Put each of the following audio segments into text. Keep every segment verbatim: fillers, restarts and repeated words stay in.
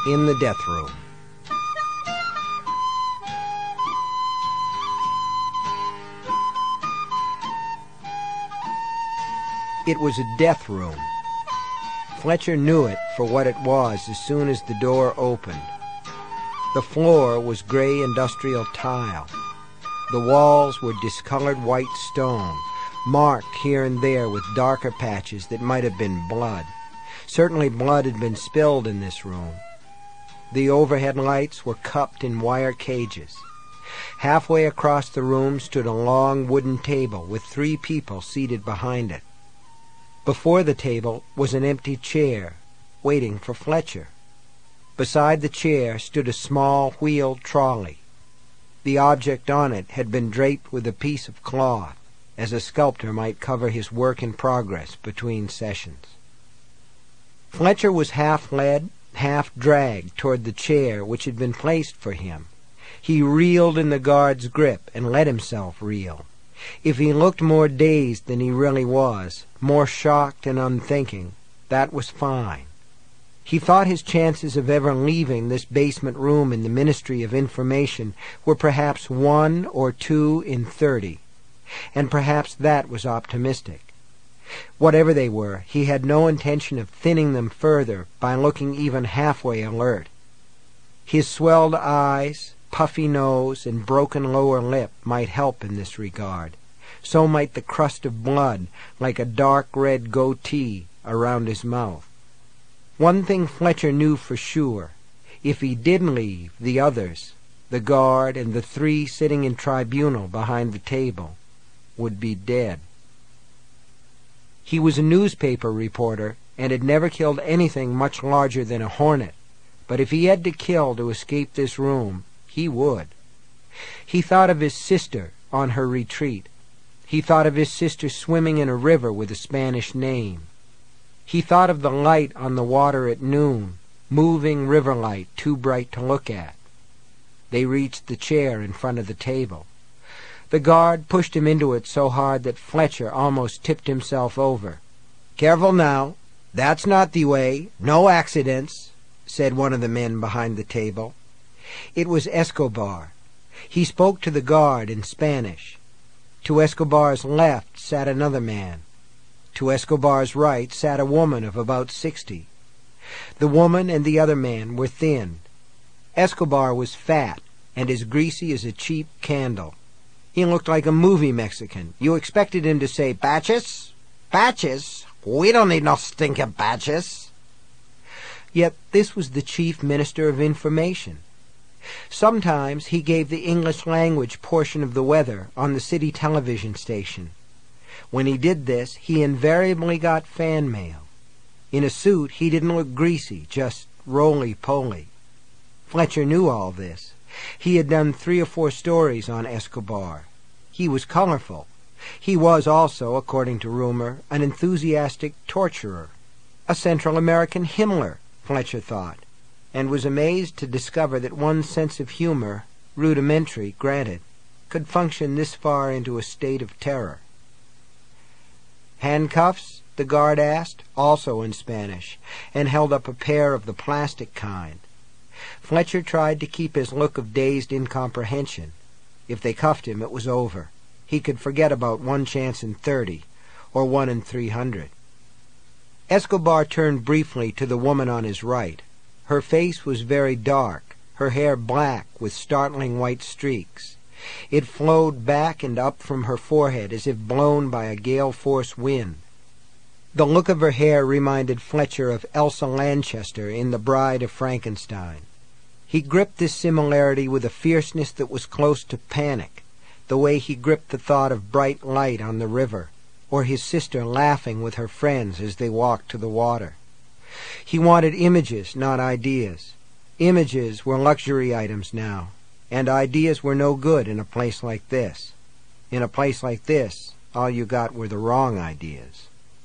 in the death room. It was a death room. Fletcher knew it for what it was as soon as the door opened. The floor was gray industrial tile. The walls were discolored white stone, marked here and there with darker patches that might have been blood. Certainly blood had been spilled in this room. The overhead lights were cupped in wire cages. Halfway across the room stood a long wooden table with three people seated behind it. Before the table was an empty chair, waiting for Fletcher. Beside the chair stood a small wheeled trolley. The object on it had been draped with a piece of cloth, as a sculptor might cover his work in progress between sessions. Fletcher was half led, half dragged toward the chair which had been placed for him. He reeled in the guard's grip and let himself reel. If he looked more dazed than he really was, more shocked and unthinking, that was fine. He thought his chances of ever leaving this basement room in the Ministry of Information were perhaps one or two in thirty, and perhaps that was optimistic. Whatever they were, he had no intention of thinning them further by looking even halfway alert. His swelled eyes, puffy nose, and broken lower lip might help in this regard. So might the crust of blood, like a dark red goatee, around his mouth. One thing Fletcher knew for sure. If he did leave, the others, the guard and the three sitting in tribunal behind the table, would be dead. He was a newspaper reporter and had never killed anything much larger than a hornet, but if he had to kill to escape this room, he would. He thought of his sister on her retreat. He thought of his sister swimming in a river with a Spanish name. He thought of the light on the water at noon, moving river light too bright to look at. They reached the chair in front of the table. The guard pushed him into it so hard that Fletcher almost tipped himself over. "Careful now. That's not the way. No accidents," said one of the men behind the table. It was Escobar. He spoke to the guard in Spanish. To Escobar's left sat another man. To Escobar's right sat a woman of about sixty. The woman and the other man were thin. Escobar was fat and as greasy as a cheap candle. He looked like a movie Mexican. You expected him to say, "Batches? Batches? We don't need no stinking batches." Yet this was the chief minister of information. Sometimes he gave the English language portion of the weather on the city television station. When he did this, he invariably got fan mail. In a suit, he didn't look greasy, just roly-poly. Fletcher knew all this. He had done three or four stories on Escobar. He was colorful. He was also, according to rumor, an enthusiastic torturer. A Central American Himmler, Fletcher thought, and was amazed to discover that one's sense of humor, rudimentary, granted, could function this far into a state of terror. "Handcuffs?" the guard asked, also in Spanish, and held up a pair of the plastic kind. Fletcher tried to keep his look of dazed incomprehension. If they cuffed him, it was over. He could forget about one chance in thirty, or one in three hundred. Escobar turned briefly to the woman on his right. Her face was very dark, her hair black with startling white streaks. It flowed back and up from her forehead as if blown by a gale-force wind. The look of her hair reminded Fletcher of Elsa Lanchester in The Bride of Frankenstein. He gripped this similarity with a fierceness that was close to panic, the way he gripped the thought of bright light on the river, or his sister laughing with her friends as they walked to the water. He wanted images, not ideas. Images were luxury items now, and ideas were no good in a place like this. In a place like this, all you got were the wrong ideas.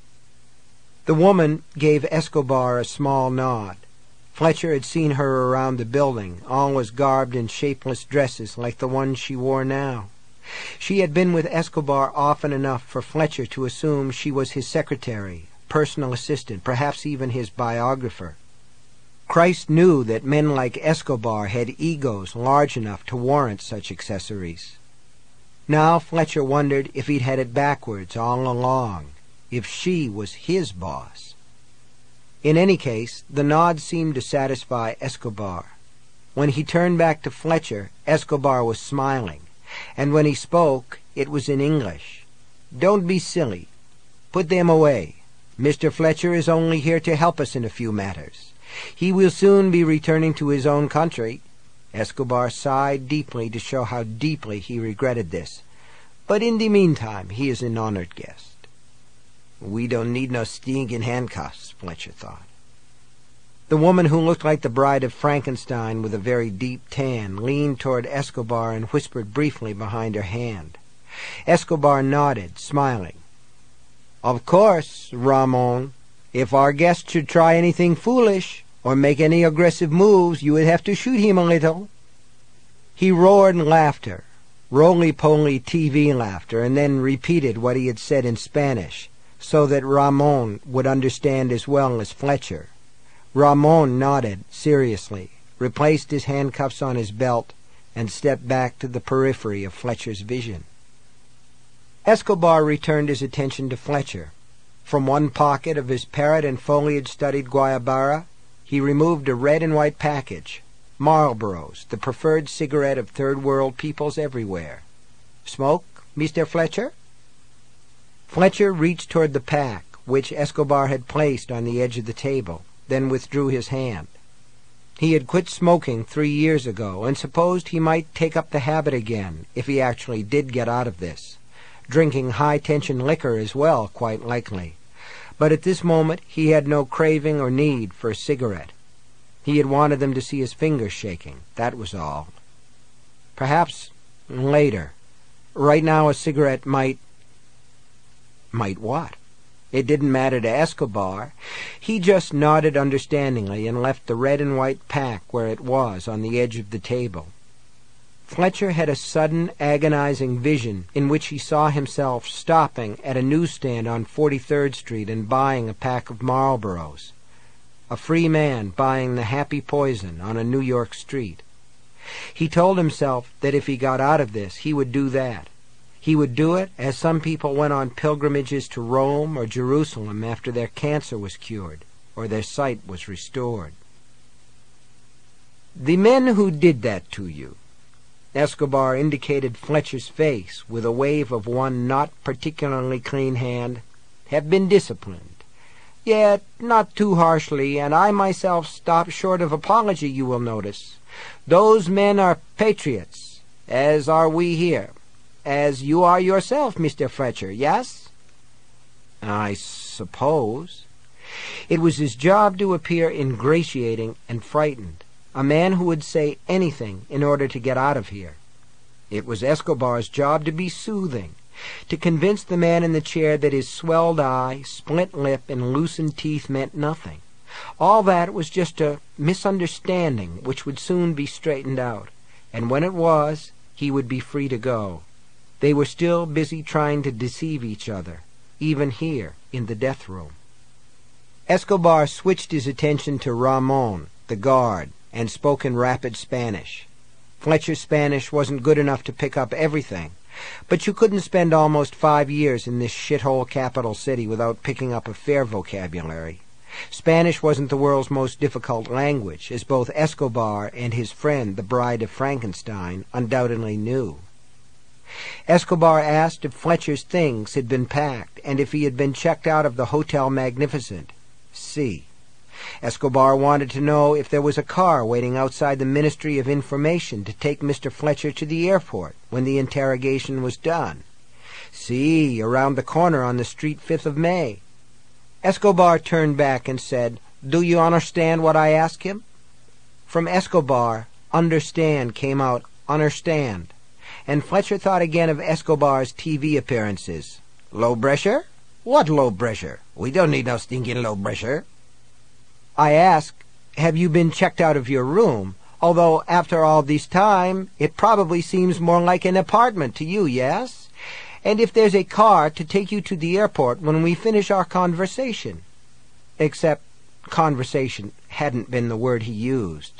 The woman gave Escobar a small nod. Fletcher had seen her around the building, always garbed in shapeless dresses like the one she wore now. She had been with Escobar often enough for Fletcher to assume she was his secretary, personal assistant, perhaps even his biographer. Christ knew that men like Escobar had egos large enough to warrant such accessories. Now Fletcher wondered if he'd had it backwards all along, if she was his boss. In any case, the nod seemed to satisfy Escobar. When he turned back to Fletcher, Escobar was smiling, and when he spoke, it was in English. "Don't be silly. Put them away. Mister Fletcher is only here to help us in a few matters. He will soon be returning to his own country." Escobar sighed deeply to show how deeply he regretted this. "But in the meantime, he is an honored guest." "We don't need no stinking handcuffs," Fletcher thought. The woman who looked like the bride of Frankenstein with a very deep tan leaned toward Escobar and whispered briefly behind her hand. Escobar nodded, smiling. "Of course, Ramon, if our guest should try anything foolish or make any aggressive moves, you would have to shoot him a little." He roared laughter, roly-poly T V laughter, and then repeated what he had said in Spanish, so that Ramon would understand as well as Fletcher. Ramon nodded seriously, replaced his handcuffs on his belt, and stepped back to the periphery of Fletcher's vision. Escobar returned his attention to Fletcher. From one pocket of his parrot and foliage-studded guayabara, he removed a red and white package, Marlboros, the preferred cigarette of third-world peoples everywhere. "Smoke, Mister Fletcher?" Fletcher reached toward the pack, which Escobar had placed on the edge of the table, then withdrew his hand. He had quit smoking three years ago, and supposed he might take up the habit again if he actually did get out of this. Drinking high-tension liquor as well, quite likely. But at this moment he had no craving or need for a cigarette. He had wanted them to see his fingers shaking, that was all. Perhaps later. Right now a cigarette might... Might what? It didn't matter to Escobar. He just nodded understandingly and left the red and white pack where it was on the edge of the table. Fletcher had a sudden, agonizing vision in which he saw himself stopping at a newsstand on forty-third Street and buying a pack of Marlboros. A free man buying the happy poison on a New York street. He told himself that if he got out of this, he would do that. He would do it as some people went on pilgrimages to Rome or Jerusalem after their cancer was cured or their sight was restored. "The men who did that to you," Escobar indicated Fletcher's face with a wave of one not particularly clean hand, "have been disciplined. Yet not too harshly, and I myself stop short of apology, you will notice. Those men are patriots, as are we here, as you are yourself, Mister Fletcher, yes?" "I suppose." It was his job to appear ingratiating and frightened, a man who would say anything in order to get out of here. It was Escobar's job to be soothing, to convince the man in the chair that his swelled eye, split lip, and loosened teeth meant nothing. All that was just a misunderstanding which would soon be straightened out, and when it was, he would be free to go. They were still busy trying to deceive each other, even here in the death room. Escobar switched his attention to Ramon, the guard, and spoke in rapid Spanish. Fletcher's Spanish wasn't good enough to pick up everything, but you couldn't spend almost five years in this shithole capital city without picking up a fair vocabulary. Spanish wasn't the world's most difficult language, as both Escobar and his friend, the Bride of Frankenstein, undoubtedly knew. Escobar asked if Fletcher's things had been packed and if he had been checked out of the Hotel Magnificent. See. Escobar wanted to know if there was a car waiting outside the Ministry of Information to take Mister Fletcher to the airport when the interrogation was done. See, around the corner on the street fifth of May. Escobar turned back and said, "Do you understand what I ask him?" From Escobar, understand came out understand, and Fletcher thought again of Escobar's T V appearances. "Low pressure? What low pressure? We don't need no stinking low pressure." "I ask, have you been checked out of your room? Although, after all this time, it probably seems more like an apartment to you, yes? And if there's a car to take you to the airport when we finish our conversation." Except conversation hadn't been the word he used.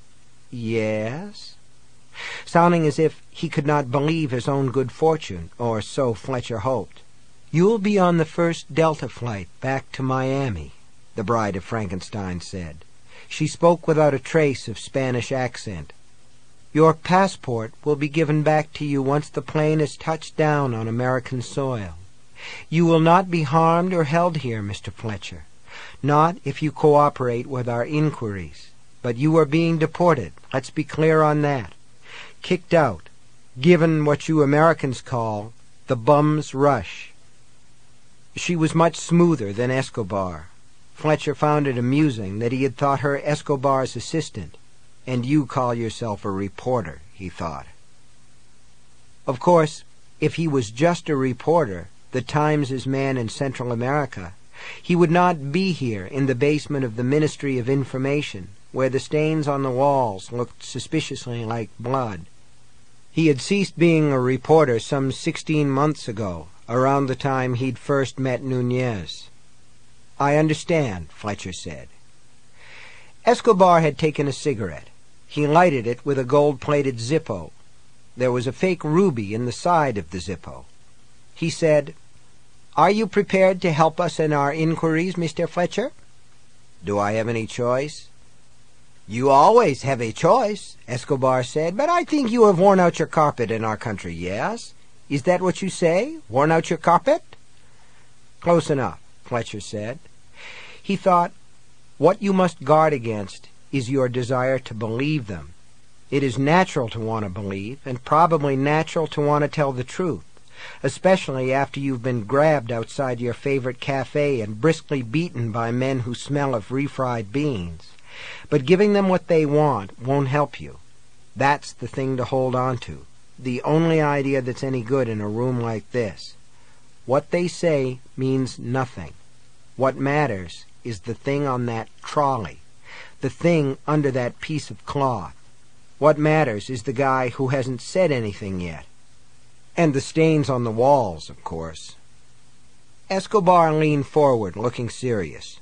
Yes? Sounding as if he could not believe his own good fortune, or so Fletcher hoped. You'll be on the first Delta flight back to Miami, the Bride of Frankenstein said. She spoke without a trace of Spanish accent. Your passport will be given back to you once the plane has touched down on American soil. You will not be harmed or held here, Mister Fletcher. Not if you cooperate with our inquiries. But you are being deported. Let's be clear on that. Kicked out. Given what you Americans call the bum's rush. She was much smoother than Escobar. Fletcher found it amusing that he had thought her Escobar's assistant. And you call yourself a reporter, he thought. Of course, if he was just a reporter, the Times' man in Central America, he would not be here in the basement of the Ministry of Information, where the stains on the walls looked suspiciously like blood. He had ceased being a reporter some sixteen months ago, around the time he'd first met Nunez. I understand, Fletcher said. Escobar had taken a cigarette. He lighted it with a gold-plated Zippo. There was a fake ruby in the side of the Zippo. He said, Are you prepared to help us in our inquiries, Mister Fletcher? Do I have any choice? You always have a choice, Escobar said, but I think you have worn out your carpet in our country, yes? Is that what you say? Worn out your carpet? Close enough, Fletcher said. He thought, what you must guard against is your desire to believe them. It is natural to want to believe, and probably natural to want to tell the truth, especially after you've been grabbed outside your favorite cafe and briskly beaten by men who smell of refried beans. But giving them what they want won't help you. That's the thing to hold on to, the only idea that's any good in a room like this. What they say means nothing. What matters is the thing on that trolley, the thing under that piece of cloth. What matters is the guy who hasn't said anything yet. And the stains on the walls, of course. Escobar leaned forward, looking serious.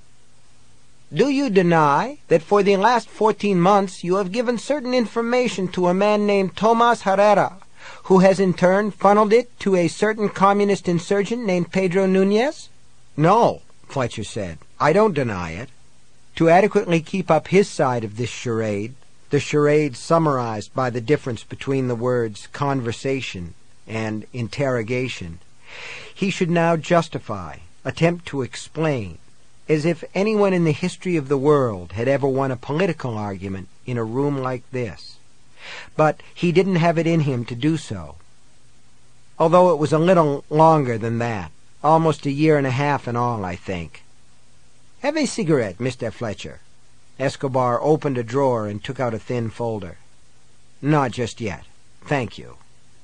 Do you deny that for the last fourteen months you have given certain information to a man named Tomas Herrera, who has in turn funneled it to a certain communist insurgent named Pedro Nunez? No, Fletcher said. I don't deny it. To adequately keep up his side of this charade, the charade summarized by the difference between the words conversation and interrogation, he should now justify, attempt to explain, as if anyone in the history of the world had ever won a political argument in a room like this. But he didn't have it in him to do so. Although it was a little longer than that, almost a year and a half in all, I think. Have a cigarette, Mister Fletcher. Escobar opened a drawer and took out a thin folder. Not just yet. Thank you.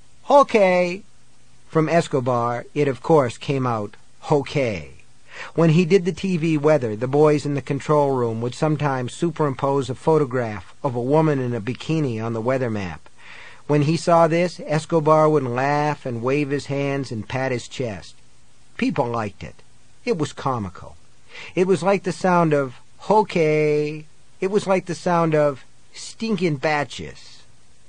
Okay. From Escobar, it of course came out, okay. When he did the T V weather, the boys in the control room would sometimes superimpose a photograph of a woman in a bikini on the weather map. When he saw this, Escobar would laugh and wave his hands and pat his chest. People liked it. It was comical. It was like the sound of, okay. It was like the sound of, stinkin' batches.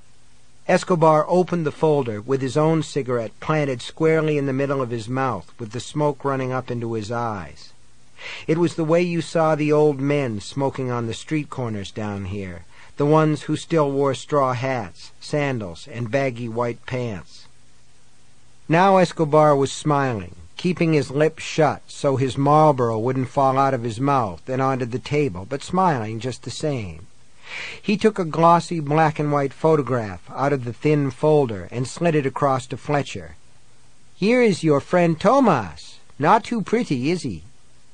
Escobar opened the folder with his own cigarette planted squarely in the middle of his mouth, with the smoke running up into his eyes. It was the way you saw the old men smoking on the street corners down here, the ones who still wore straw hats, sandals, and baggy white pants. Now Escobar was smiling, keeping his lips shut so his Marlboro wouldn't fall out of his mouth and onto the table, but smiling just the same. He took a glossy black and white photograph out of the thin folder and slid it across to Fletcher. Here is your friend Tomas. Not too pretty, is he?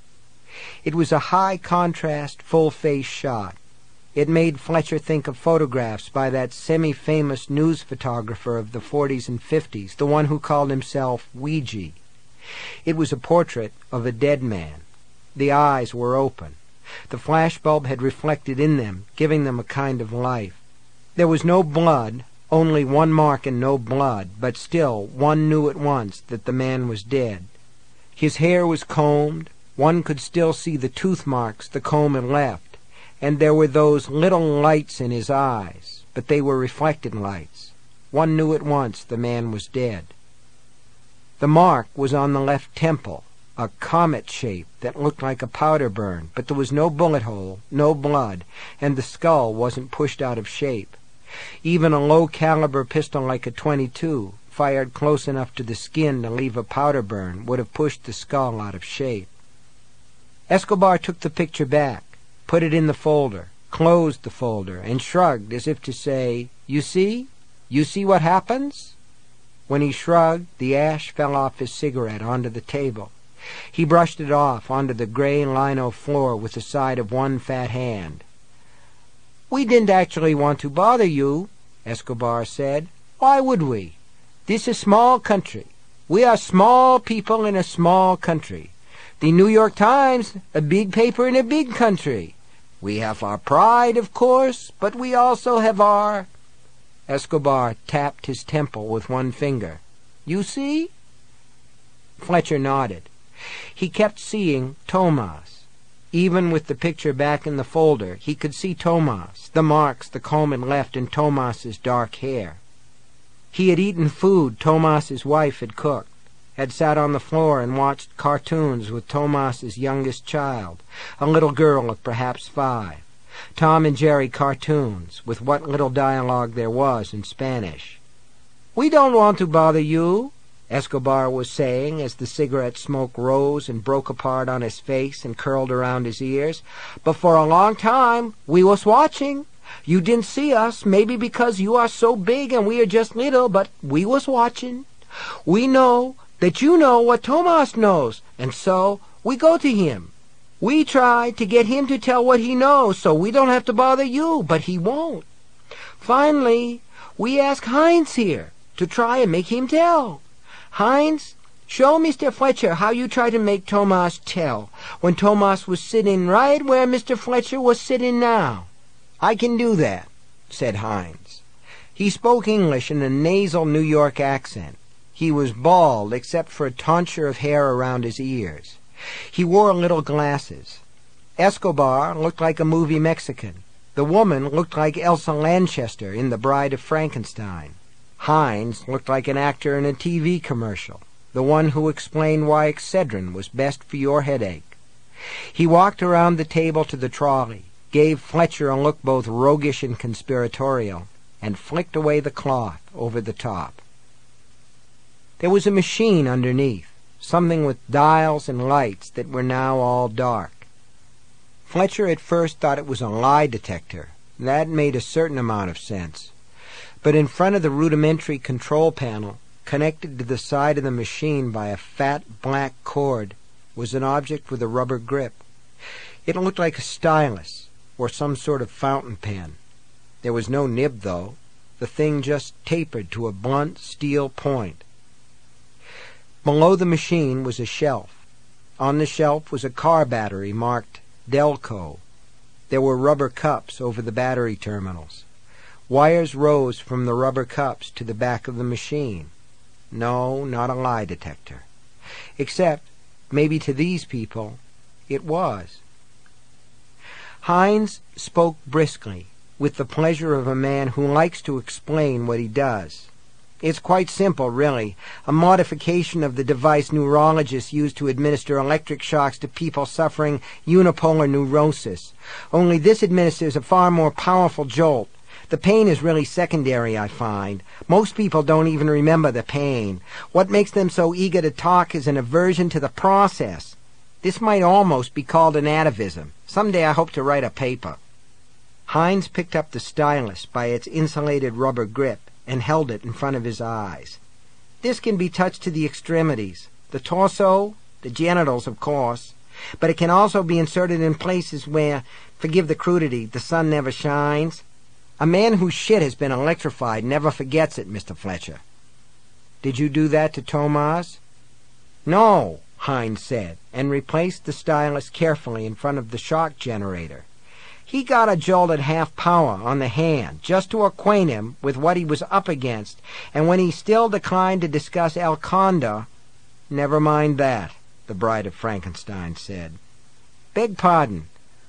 It was a high-contrast, full-face shot. It made Fletcher think of photographs by that semi-famous news photographer of the forties and fifties, the one who called himself Ouija. It was a portrait of a dead man. The eyes were open. The flashbulb had reflected in them, giving them a kind of life. There was no blood, only one mark and no blood, but still one knew at once that the man was dead. His hair was combed. One could still see the tooth marks the comb had left, and there were those little lights in his eyes, but they were reflected lights. One knew at once the man was dead. The mark was on the left temple, a comet shape that looked like a powder burn, but there was no bullet hole, no blood, and the skull wasn't pushed out of shape. Even a low-caliber pistol like a twenty-two, fired close enough to the skin to leave a powder burn, would have pushed the skull out of shape. Escobar took the picture back, put it in the folder, closed the folder, and shrugged as if to say, "You see? You see what happens?" When he shrugged, the ash fell off his cigarette onto the table. He brushed it off onto the gray lino floor with the side of one fat hand. "We didn't actually want to bother you," Escobar said. "Why would we? This is small country. We are small people in a small country. The New York Times, a big paper in a big country. We have our pride, of course, but we also have our—" Escobar tapped his temple with one finger. "You see?" Fletcher nodded. He kept seeing Tomas. Even with the picture back in the folder, he could see Tomas, the marks the comb had left in Tomas's dark hair. He had eaten food Tomas's wife had cooked, had sat on the floor and watched cartoons with Tomas's youngest child, a little girl of perhaps five. Tom and Jerry cartoons, with what little dialogue there was in Spanish. "We don't want to bother you," Escobar was saying as the cigarette smoke rose and broke apart on his face and curled around his ears. "But for a long time we was watching. You didn't see us, maybe because you are so big and we are just little, but we was watching. We know that you know what Tomas knows, and so we go to him. We try to get him to tell what he knows so we don't have to bother you, but he won't. Finally, we ask Hines here to try and make him tell. Hines, show Mister Fletcher how you try to make Tomas tell, when Tomas was sitting right where Mister Fletcher was sitting now." "I can do that," said Hines. He spoke English in a nasal New York accent. He was bald except for a tonsure of hair around his ears. He wore little glasses. Escobar looked like a movie Mexican. The woman looked like Elsa Lanchester in The Bride of Frankenstein. Hines looked like an actor in a T V commercial, the one who explained why Excedrin was best for your headache. He walked around the table to the trolley, gave Fletcher a look both roguish and conspiratorial, and flicked away the cloth over the top. There was a machine underneath, something with dials and lights that were now all dark. Fletcher at first thought it was a lie detector. That made a certain amount of sense. But in front of the rudimentary control panel, connected to the side of the machine by a fat black cord, was an object with a rubber grip. It looked like a stylus, or some sort of fountain pen. There was no nib, though. The thing just tapered to a blunt steel point. Below the machine was a shelf. On the shelf was a car battery marked Delco. There were rubber cups over the battery terminals. Wires rose from the rubber cups to the back of the machine. No, not a lie detector. Except, maybe to these people, it was. Hines spoke briskly, with the pleasure of a man who likes to explain what he does. It's quite simple, really, a modification of the device neurologists use to administer electric shocks to people suffering unipolar neurosis. Only this administers a far more powerful jolt. The pain is really secondary, I find. Most people don't even remember the pain. What makes them so eager to talk is an aversion to the process. This might almost be called an atavism. Someday I hope to write a paper. Hines picked up the stylus by its insulated rubber grip and held it in front of his eyes. This can be touched to the extremities, the torso, the genitals, of course, but it can also be inserted in places where, forgive the crudity, the sun never shines. A man whose shit has been electrified never forgets it, Mister Fletcher. Did you do that to Tomas? No, Hines said, and replaced the stylus carefully in front of the shock generator. He got a jolt at half power on the hand, just to acquaint him with what he was up against, and when he still declined to discuss El Condor, "Never mind that," the Bride of Frankenstein said. "Beg pardon.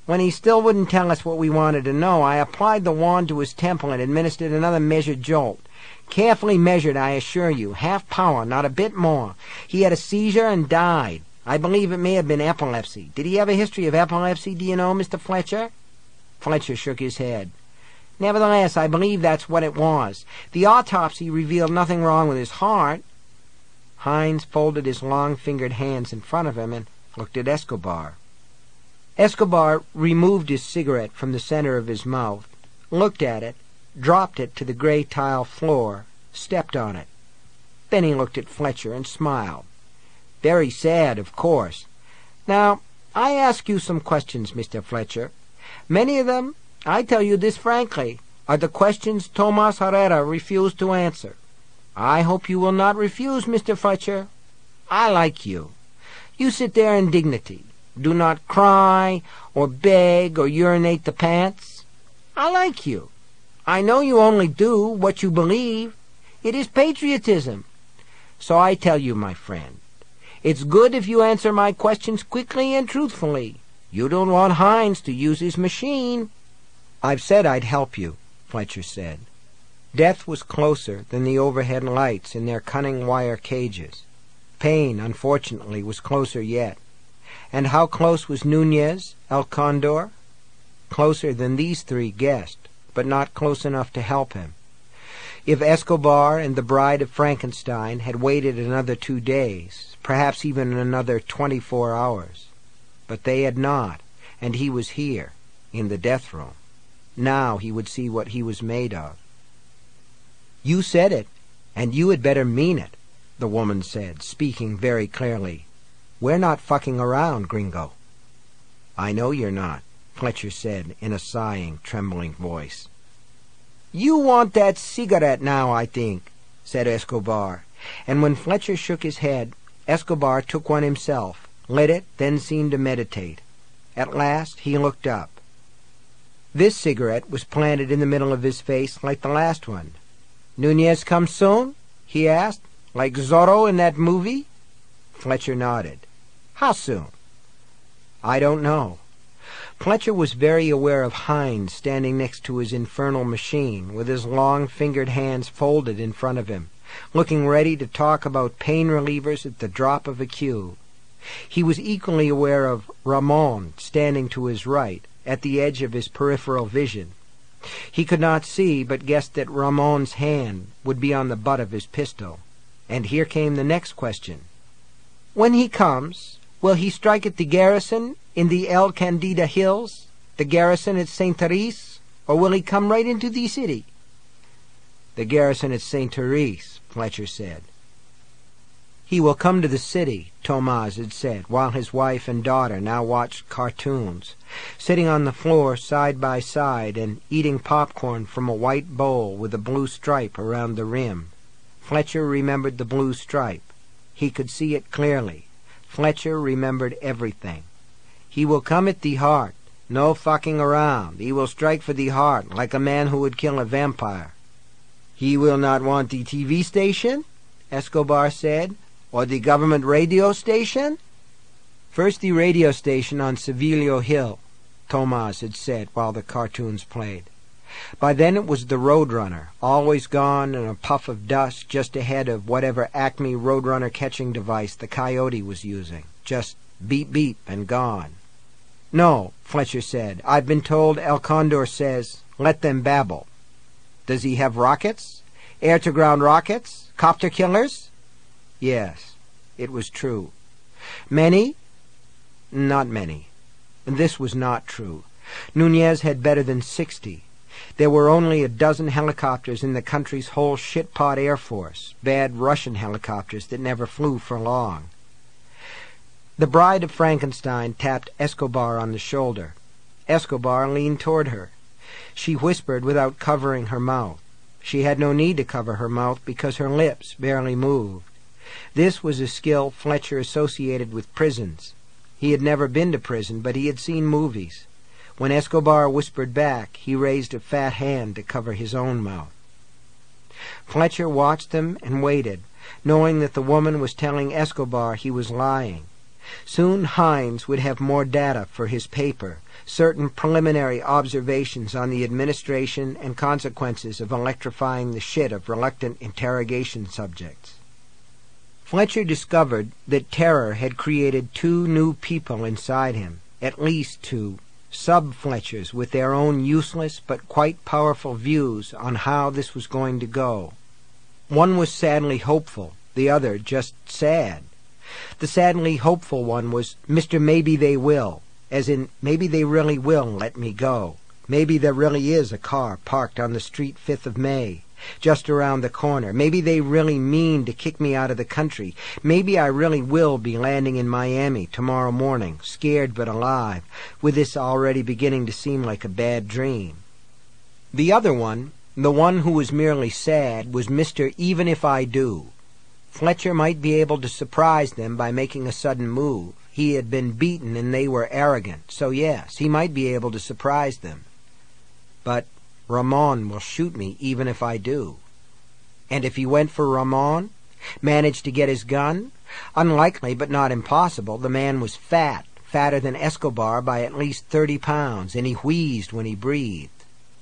When he still wouldn't tell us what we wanted to know, I applied the wand to his temple and administered another measured jolt. Carefully measured, I assure you. Half power, not a bit more. He had a seizure and died. I believe it may have been epilepsy. Did he have a history of epilepsy, do you know, Mister Fletcher? Fletcher shook his head. Nevertheless, I believe that's what it was. The autopsy revealed nothing wrong with his heart. Hines folded his long-fingered hands in front of him and looked at Escobar. Escobar removed his cigarette from the center of his mouth, looked at it, dropped it to the gray tile floor, stepped on it. Then he looked at Fletcher and smiled. Very sad, of course. Now, I ask you some questions, Mister Fletcher. Many of them, I tell you this frankly, are the questions Tomas Herrera refused to answer. I hope you will not refuse, Mister Fletcher. I like you. You sit there in dignity. Do not cry, or beg, or urinate the pants. I like you. I know you only do what you believe. It is patriotism. So I tell you, my friend, it's good if you answer my questions quickly and truthfully. You don't want Hines to use his machine. I've said I'd help you, Fletcher said. Death was closer than the overhead lights in their cunning wire cages. Pain, unfortunately, was closer yet. And how close was Nunez, El Condor? Closer than these three guessed, but not close enough to help him. If Escobar and the Bride of Frankenstein had waited another two days, perhaps even another twenty-four hours. But they had not, and he was here, in the death room. Now he would see what he was made of. You said it, and you had better mean it, the woman said, speaking very clearly. We're not fucking around, gringo. I know you're not, Fletcher said in a sighing, trembling voice. You want that cigarette now, I think, said Escobar, and when Fletcher shook his head, Escobar took one himself, lit it, then seemed to meditate. At last he looked up. This cigarette was planted in the middle of his face like the last one. Nunez come soon? He asked, like Zorro in that movie? Fletcher nodded. How soon? I don't know. Fletcher was very aware of Hines standing next to his infernal machine, with his long-fingered hands folded in front of him, looking ready to talk about pain relievers at the drop of a cue. He was equally aware of Ramon standing to his right, at the edge of his peripheral vision. He could not see, but guessed that Ramon's hand would be on the butt of his pistol. And here came the next question. When he comes, will he strike at the garrison in the El Candida Hills, the garrison at Saint Therese, or will he come right into the city? The garrison at Saint Therese, Fletcher said. He will come to the city, Tomas had said, while his wife and daughter now watched cartoons, sitting on the floor side by side and eating popcorn from a white bowl with a blue stripe around the rim. Fletcher remembered the blue stripe. He could see it clearly. Fletcher remembered everything. He will come at the heart. No fucking around. He will strike for the heart, like a man who would kill a vampire. He will not want the T V station, Escobar said, or the government radio station? First the radio station on Sevillo Hill, Tomas had said while the cartoons played. By then it was the Roadrunner, always gone in a puff of dust just ahead of whatever Acme Roadrunner catching device the Coyote was using. Just beep beep and gone. No, Fletcher said. I've been told El Condor says, let them babble. Does he have rockets? Air-to-ground rockets? Copter killers? Yes, it was true. Many? Not many. This was not true. Nunez had better than sixty. There were only a dozen helicopters in the country's whole shitpot air force, bad Russian helicopters that never flew for long. The Bride of Frankenstein tapped Escobar on the shoulder. Escobar leaned toward her. She whispered without covering her mouth. She had no need to cover her mouth because her lips barely moved. This was a skill Fletcher associated with prisons. He had never been to prison, but he had seen movies. When Escobar whispered back, he raised a fat hand to cover his own mouth. Fletcher watched them and waited, knowing that the woman was telling Escobar he was lying. Soon Hines would have more data for his paper, certain preliminary observations on the administration and consequences of electrifying the shit of reluctant interrogation subjects. Fletcher discovered that terror had created two new people inside him, at least two, sub-Fletchers with their own useless but quite powerful views on how this was going to go. One was sadly hopeful, the other just sad. The sadly hopeful one was Mister Maybe They Will, as in maybe they really will let me go. Maybe there really is a car parked on the street fifth of May, just around the corner. Maybe they really mean to kick me out of the country. Maybe I really will be landing in Miami tomorrow morning, scared but alive, with this already beginning to seem like a bad dream. The other one, the one who was merely sad, was Mister Even If I Do. Fletcher might be able to surprise them by making a sudden move. He had been beaten and they were arrogant, so yes, he might be able to surprise them. But Ramon will shoot me even if I do. And if he went for Ramon, managed to get his gun? Unlikely, but not impossible. The man was fat, fatter than Escobar by at least thirty pounds, and he wheezed when he breathed.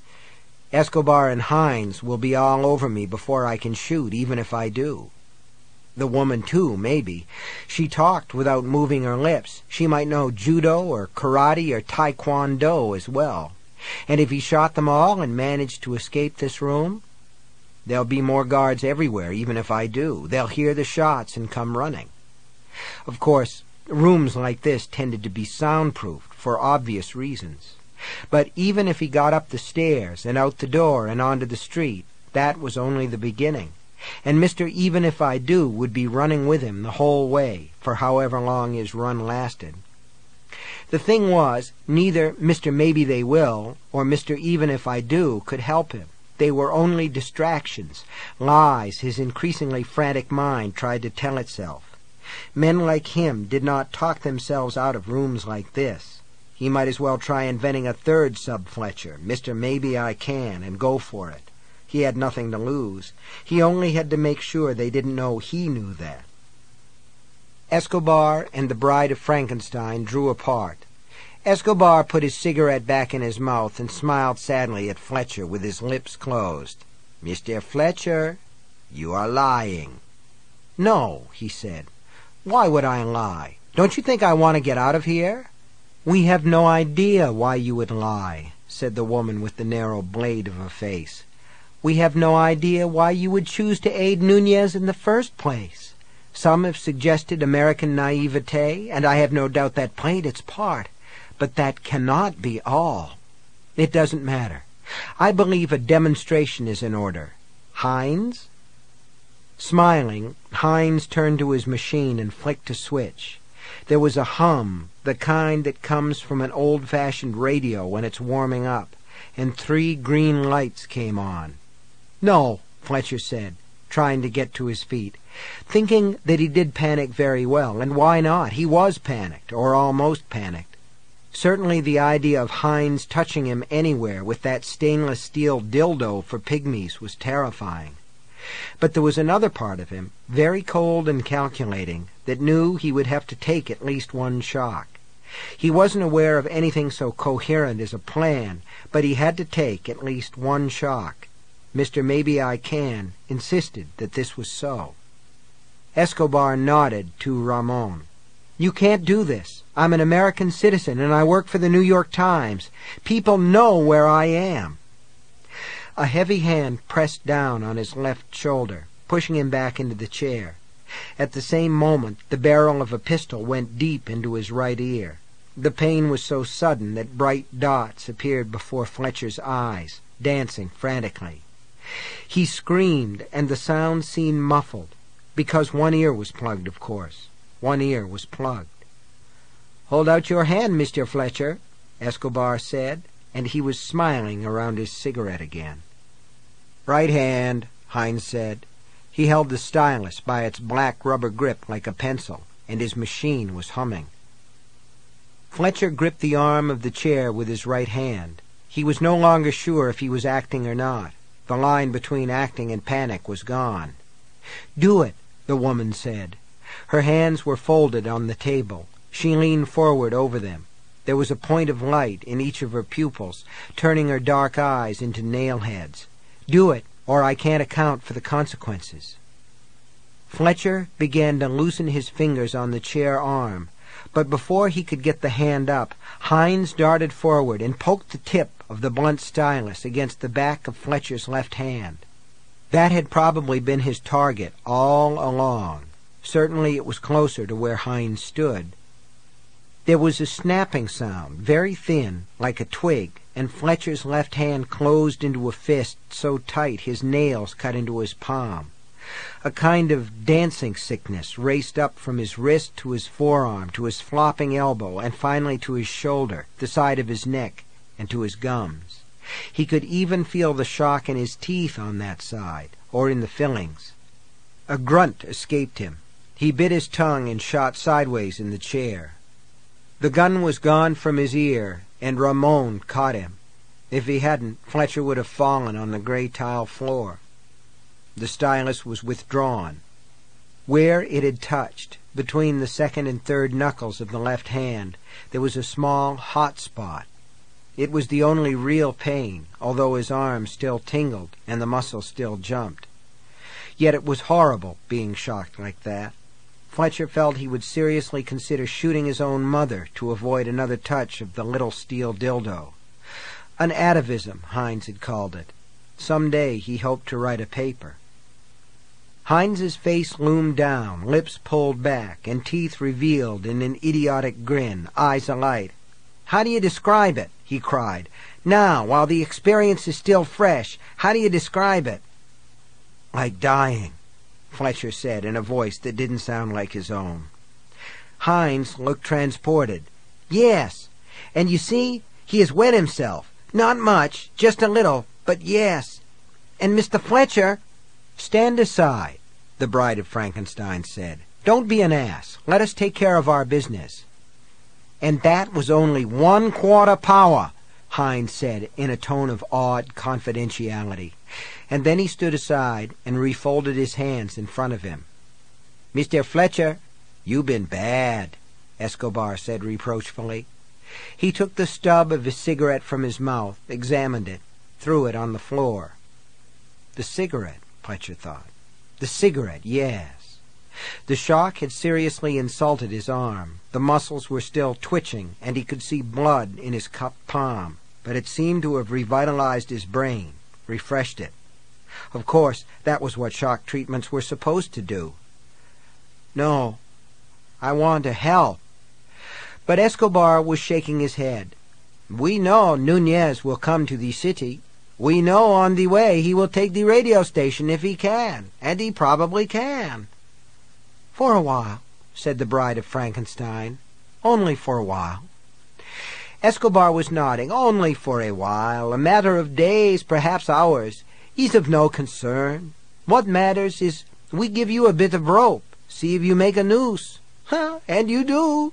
Escobar and Hines will be all over me before I can shoot, even if I do. The woman, too, maybe. She talked without moving her lips. She might know judo or karate or taekwondo as well. And if he shot them all and managed to escape this room, there'll be more guards everywhere, even if I do. They'll hear the shots and come running. Of course, rooms like this tended to be soundproofed for obvious reasons. But even if he got up the stairs and out the door and onto the street, that was only the beginning. And Mister Even If I Do would be running with him the whole way, for however long his run lasted. The thing was, neither Mister Maybe They Will or Mister Even If I Do could help him. They were only distractions, lies his increasingly frantic mind tried to tell itself. Men like him did not talk themselves out of rooms like this. He might as well try inventing a third sub-Fletcher, Mister Maybe I Can, and go for it. He had nothing to lose. He only had to make sure they didn't know he knew that. Escobar and the Bride of Frankenstein drew apart. Escobar put his cigarette back in his mouth and smiled sadly at Fletcher with his lips closed. "Mister Fletcher, you are lying." "No," he said. "Why would I lie? Don't you think I want to get out of here?" "We have no idea why you would lie," said the woman with the narrow blade of a face. "We have no idea why you would choose to aid Nunez in the first place. Some have suggested American naivete, and I have no doubt that played its part. But that cannot be all. It doesn't matter. I believe a demonstration is in order. Hines?" Smiling, Hines turned to his machine and flicked a switch. There was a hum, the kind that comes from an old-fashioned radio when it's warming up, and three green lights came on. "No," Fletcher said, trying to get to his feet, thinking that he did panic very well, and why not? He was panicked, or almost panicked. Certainly the idea of Hines touching him anywhere with that stainless steel dildo for pygmies was terrifying. But there was another part of him, very cold and calculating, that knew he would have to take at least one shock. He wasn't aware of anything so coherent as a plan, but he had to take at least one shock. Mister Maybe I Can insisted that this was so. Escobar nodded to Ramon. "You can't do this. I'm an American citizen, and I work for the New York Times. People know where I am." A heavy hand pressed down on his left shoulder, pushing him back into the chair. At the same moment, the barrel of a pistol went deep into his right ear. The pain was so sudden that bright dots appeared before Fletcher's eyes, dancing frantically. He screamed, and the sound seemed muffled, because one ear was plugged, of course. One ear was plugged. "Hold out your hand, Mister Fletcher," Escobar said, and he was smiling around his cigarette again. "Right hand," Hines said. He held the stylus by its black rubber grip like a pencil, and his machine was humming. Fletcher gripped the arm of the chair with his right hand. He was no longer sure if he was acting or not. The line between acting and panic was gone. "Do it," the woman said. Her hands were folded on the table. She leaned forward over them. There was a point of light in each of her pupils, turning her dark eyes into nail heads. "Do it, or I can't account for the consequences." Fletcher began to loosen his fingers on the chair arm, but before he could get the hand up, Hines darted forward and poked the tip of the blunt stylus against the back of Fletcher's left hand. That had probably been his target all along. Certainly it was closer to where Hines stood. There was a snapping sound, very thin, like a twig, and Fletcher's left hand closed into a fist so tight his nails cut into his palm. A kind of dancing sickness raced up from his wrist to his forearm, to his flopping elbow, and finally to his shoulder, the side of his neck, and to his gums. He could even feel the shock in his teeth on that side, or in the fillings. A grunt escaped him. He bit his tongue and shot sideways in the chair. The gun was gone from his ear, and Ramon caught him. If he hadn't, Fletcher would have fallen on the gray tile floor. The stylus was withdrawn. Where it had touched, between the second and third knuckles of the left hand, there was a small hot spot. It was the only real pain, although his arm still tingled and the muscle still jumped. Yet it was horrible, being shocked like that. Fletcher felt he would seriously consider shooting his own mother to avoid another touch of the little steel dildo. An atavism, Hines had called it. Some day he hoped to write a paper. Hines's face loomed down, lips pulled back, and teeth revealed in an idiotic grin, eyes alight. "How do you describe it?" he cried. "Now, while the experience is still fresh, how do you describe it?" "Like dying," Fletcher said in a voice that didn't sound like his own. Hines looked transported. "Yes, and you see, he has wet himself. Not much, just a little, but yes. And Mister Fletcher—" "Stand aside," the Bride of Frankenstein said. "Don't be an ass. Let us take care of our business." "And that was only one quarter power," Hines said in a tone of awed confidentiality. And then he stood aside and refolded his hands in front of him. "Mister Fletcher, you been bad," Escobar said reproachfully. He took the stub of his cigarette from his mouth, examined it, threw it on the floor. The cigarette, Fletcher thought. The cigarette, yes. The shock had seriously insulted his arm. The muscles were still twitching, and he could see blood in his cupped palm, but it seemed to have revitalized his brain, refreshed it. Of course, that was what shock treatments were supposed to do. "No, I want to help." But Escobar was shaking his head. "We know Nunez will come to the city. We know on the way he will take the radio station if he can, and he probably can." "For a while," said the Bride of Frankenstein. "Only for a while." Escobar was nodding. "Only for a while, a matter of days, perhaps hours. Is of no concern. What matters is we give you a bit of rope. See if you make a noose. Huh, and you do."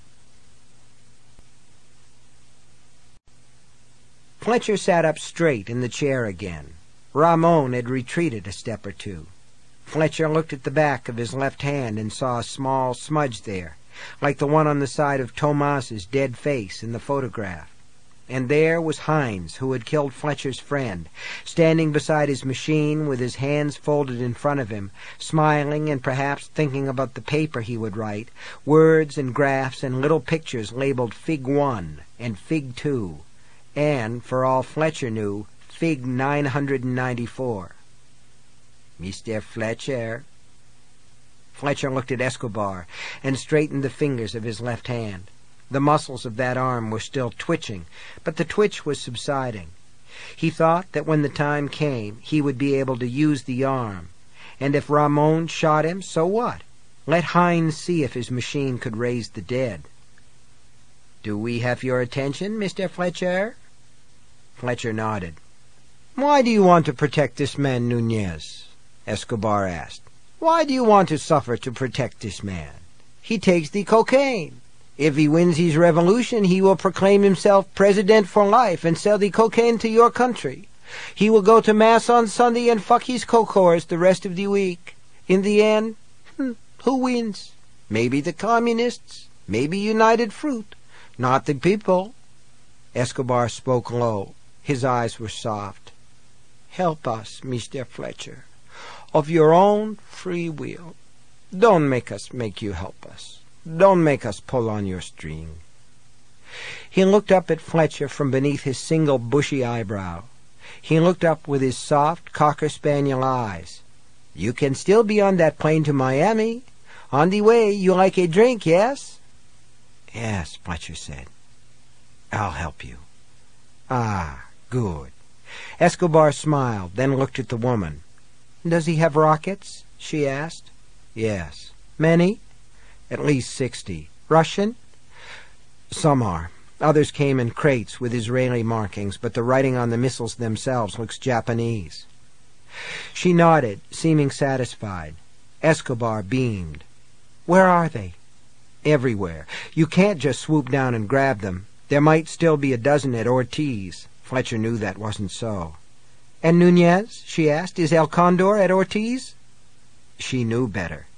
Fletcher sat up straight in the chair again. Ramon had retreated a step or two. Fletcher looked at the back of his left hand and saw a small smudge there, like the one on the side of Tomas's dead face in the photograph. And there was Hines, who had killed Fletcher's friend, standing beside his machine with his hands folded in front of him, smiling and perhaps thinking about the paper he would write, words and graphs and little pictures labeled Fig one and Fig two, and, for all Fletcher knew, Fig nine hundred ninety-four. "Mister Fletcher." Fletcher looked at Escobar and straightened the fingers of his left hand. The muscles of that arm were still twitching, but the twitch was subsiding. He thought that when the time came, he would be able to use the arm. And if Ramon shot him, so what? Let Hines see if his machine could raise the dead. "Do we have your attention, Mister Fletcher?" Fletcher nodded. "Why do you want to protect this man Nunez?" Escobar asked. "Why do you want to suffer to protect this man? He takes the cocaine. If he wins his revolution, he will proclaim himself president for life and sell the cocaine to your country. He will go to Mass on Sunday and fuck his coke-whores the rest of the week. In the end, hmm, who wins? Maybe the communists, Maybe United Fruit. Not the people. Escobar spoke low. His eyes were soft. Help us, Mister Fletcher. Of your own free will. Don't make us make you help us. Don't make us pull on your string. He looked up at Fletcher from beneath his single bushy eyebrow. He looked up with his soft cocker-spaniel eyes. You can still be on that plane to Miami. On the way, you like a drink, yes? Yes, Fletcher said. I'll help you. Ah, good. Escobar smiled, then looked at the woman. Does he have rockets? She asked. Yes. Many? At least sixty. Russian? Some are. Others came in crates with Israeli markings, but the writing on the missiles themselves looks Japanese. She nodded, seeming satisfied. Escobar beamed. Where are they? Everywhere. You can't just swoop down and grab them. There might still be a dozen at Ortiz. Fletcher knew that wasn't so. And Nunez? She asked. Is El Condor at Ortiz? She knew better.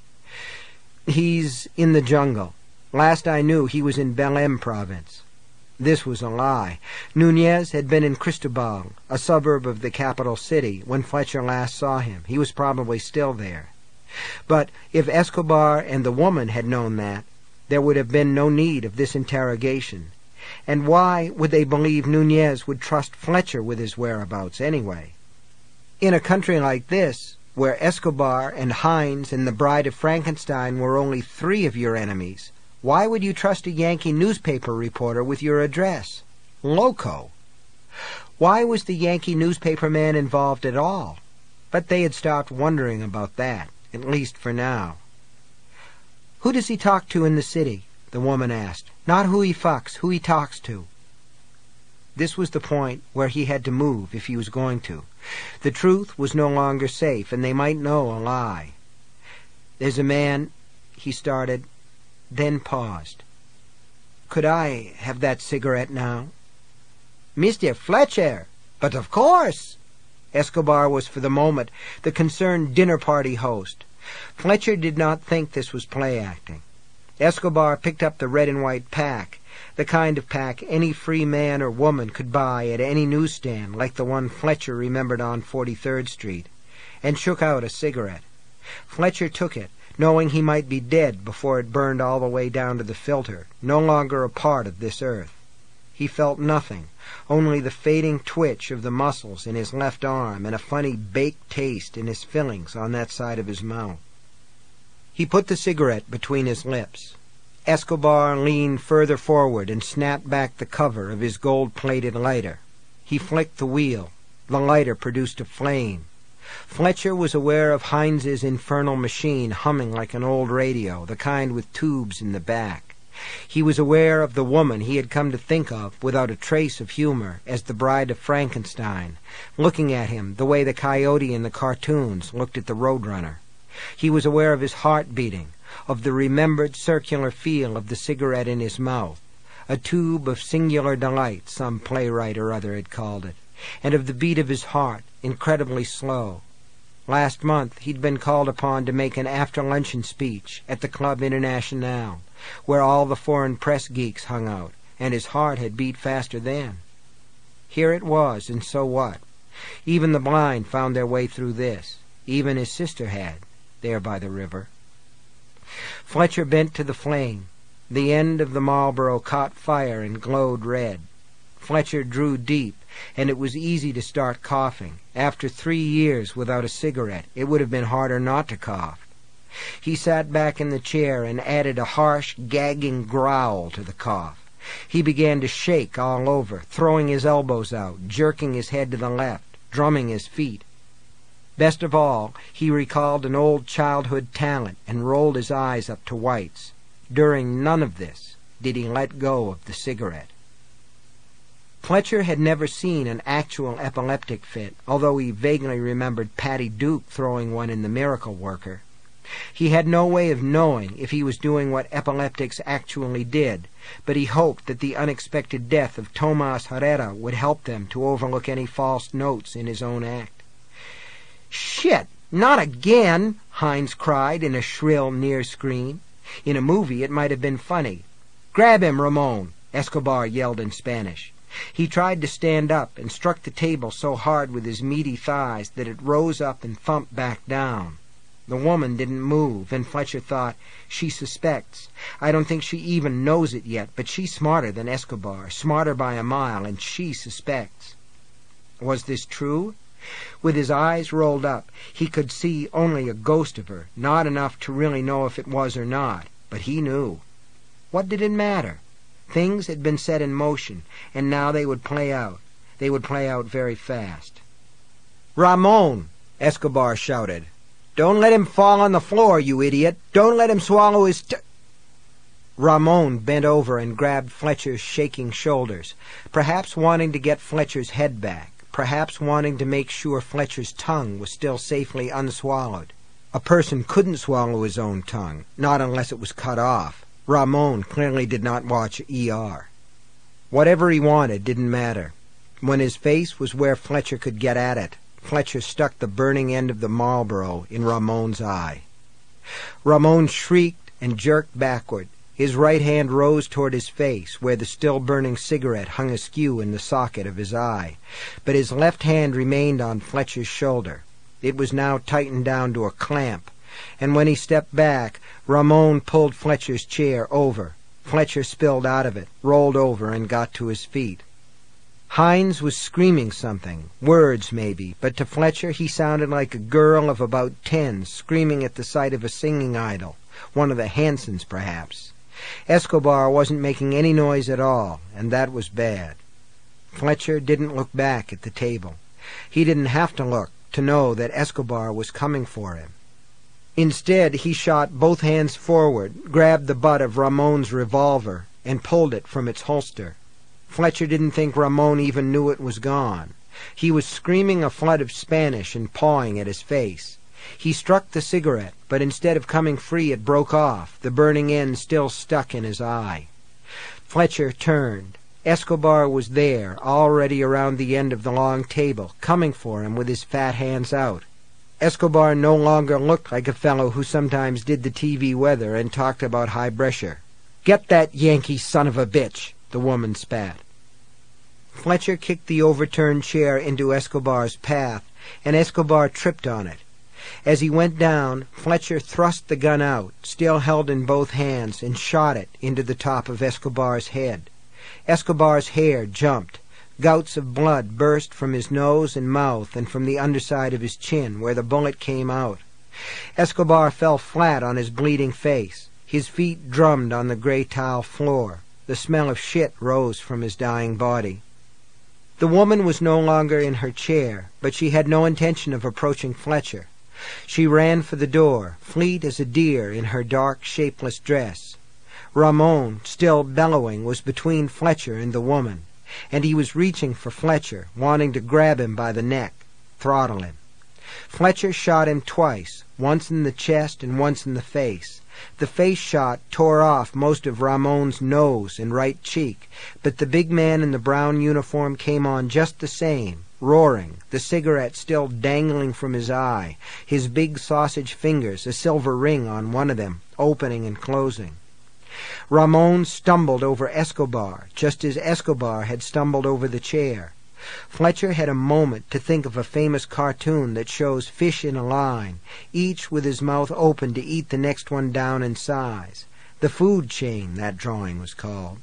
He's in the jungle. Last I knew, he was in Belém province. This was a lie. Nunez had been in Cristobal, a suburb of the capital city, when Fletcher last saw him. He was probably still there. But if Escobar and the woman had known that, there would have been no need of this interrogation. And why would they believe Nunez would trust Fletcher with his whereabouts anyway? In a country like this, where Escobar and Hines and the Bride of Frankenstein were only three of your enemies, why would you trust a Yankee newspaper reporter with your address? Loco. Why was the Yankee newspaper man involved at all? But they had stopped wondering about that, at least for now. Who does he talk to in the city? The woman asked. Not who he fucks, who he talks to. This was the point where he had to move if he was going to. The truth was no longer safe, and they might know a lie. There's a man, he started, then paused. Could I have that cigarette now? Mister Fletcher! But of course! Escobar was for the moment the concerned dinner-party host. Fletcher did not think this was play-acting. Escobar picked up the red and white pack, the kind of pack any free man or woman could buy at any newsstand like the one Fletcher remembered on forty-third Street, and shook out a cigarette. Fletcher took it, knowing he might be dead before it burned all the way down to the filter, no longer a part of this earth. He felt nothing, only the fading twitch of the muscles in his left arm and a funny baked taste in his fillings on that side of his mouth. He put the cigarette between his lips. Escobar leaned further forward and snapped back the cover of his gold-plated lighter. He flicked the wheel. The lighter produced a flame. Fletcher was aware of Hines's infernal machine humming like an old radio, the kind with tubes in the back. He was aware of the woman he had come to think of without a trace of humor as the Bride of Frankenstein, looking at him the way the coyote in the cartoons looked at the Roadrunner. He was aware of his heart beating, of the remembered circular feel of the cigarette in his mouth, a tube of singular delight, some playwright or other had called it, and of the beat of his heart, incredibly slow. Last month he'd been called upon to make an after-luncheon speech at the Club International, where all the foreign press geeks hung out, and his heart had beat faster then. Here it was, and so what? Even the blind found their way through this. Even his sister had, there by the river. Fletcher bent to the flame. The end of the Marlboro caught fire and glowed red. Fletcher drew deep, and it was easy to start coughing. After three years without a cigarette, it would have been harder not to cough. He sat back in the chair and added a harsh, gagging growl to the cough. He began to shake all over, throwing his elbows out, jerking his head to the left, drumming his feet. Best of all, he recalled an old childhood talent and rolled his eyes up to White's. During none of this did he let go of the cigarette. Fletcher had never seen an actual epileptic fit, although he vaguely remembered Patty Duke throwing one in The Miracle Worker. He had no way of knowing if he was doing what epileptics actually did, but he hoped that the unexpected death of Tomas Herrera would help them to overlook any false notes in his own act. "Shit! Not again!" Hines cried in a shrill near scream. In a movie it might have been funny. "Grab him, Ramon!" Escobar yelled in Spanish. He tried to stand up and struck the table so hard with his meaty thighs that it rose up and thumped back down. The woman didn't move, and Fletcher thought, "She suspects. I don't think she even knows it yet, but she's smarter than Escobar, smarter by a mile, and she suspects." Was this true? With his eyes rolled up, he could see only a ghost of her, not enough to really know if it was or not, but he knew. What did it matter? Things had been set in motion, and now they would play out. They would play out very fast. "Ramon!" Escobar shouted. "Don't let him fall on the floor, you idiot! Don't let him swallow his t—" Ramon bent over and grabbed Fletcher's shaking shoulders, perhaps wanting to get Fletcher's head back, perhaps wanting to make sure Fletcher's tongue was still safely unswallowed. A person couldn't swallow his own tongue, not unless it was cut off. Ramon clearly did not watch E R. Whatever he wanted didn't matter. When his face was where Fletcher could get at it, Fletcher stuck the burning end of the Marlboro in Ramon's eye. Ramon shrieked and jerked backward. His right hand rose toward his face, where the still-burning cigarette hung askew in the socket of his eye, but his left hand remained on Fletcher's shoulder. It was now tightened down to a clamp, and when he stepped back, Ramon pulled Fletcher's chair over. Fletcher spilled out of it, rolled over, and got to his feet. Hines was screaming something, words maybe, but to Fletcher he sounded like a girl of about ten screaming at the sight of a singing idol, one of the Hansons perhaps. Escobar wasn't making any noise at all, and that was bad. Fletcher didn't look back at the table. He didn't have to look to know that Escobar was coming for him. Instead, he shot both hands forward, grabbed the butt of Ramon's revolver, and pulled it from its holster. Fletcher didn't think Ramon even knew it was gone. He was screaming a flood of Spanish and pawing at his face. He struck the cigarette, but instead of coming free it broke off, the burning end still stuck in his eye. Fletcher turned. Escobar was there, already around the end of the long table, coming for him with his fat hands out. Escobar no longer looked like a fellow who sometimes did the T V weather and talked about high pressure. "Get that Yankee son of a bitch!" the woman spat. Fletcher kicked the overturned chair into Escobar's path, and Escobar tripped on it. As he went down, Fletcher thrust the gun out, still held in both hands, and shot it into the top of Escobar's head. Escobar's hair jumped. Gouts of blood burst from his nose and mouth and from the underside of his chin, where the bullet came out. Escobar fell flat on his bleeding face. His feet drummed on the gray tile floor. The smell of shit rose from his dying body. The woman was no longer in her chair, but she had no intention of approaching Fletcher. She ran for the door, fleet as a deer in her dark, shapeless dress. Ramon, still bellowing, was between Fletcher and the woman, and he was reaching for Fletcher, wanting to grab him by the neck, throttle him. Fletcher shot him twice, once in the chest and once in the face. The face shot tore off most of Ramon's nose and right cheek, but the big man in the brown uniform came on just the same, roaring, the cigarette still dangling from his eye, his big sausage fingers, a silver ring on one of them, opening and closing. Ramon stumbled over Escobar, just as Escobar had stumbled over the chair. Fletcher had a moment to think of a famous cartoon that shows fish in a line, each with his mouth open to eat the next one down in size. The food chain, that drawing was called.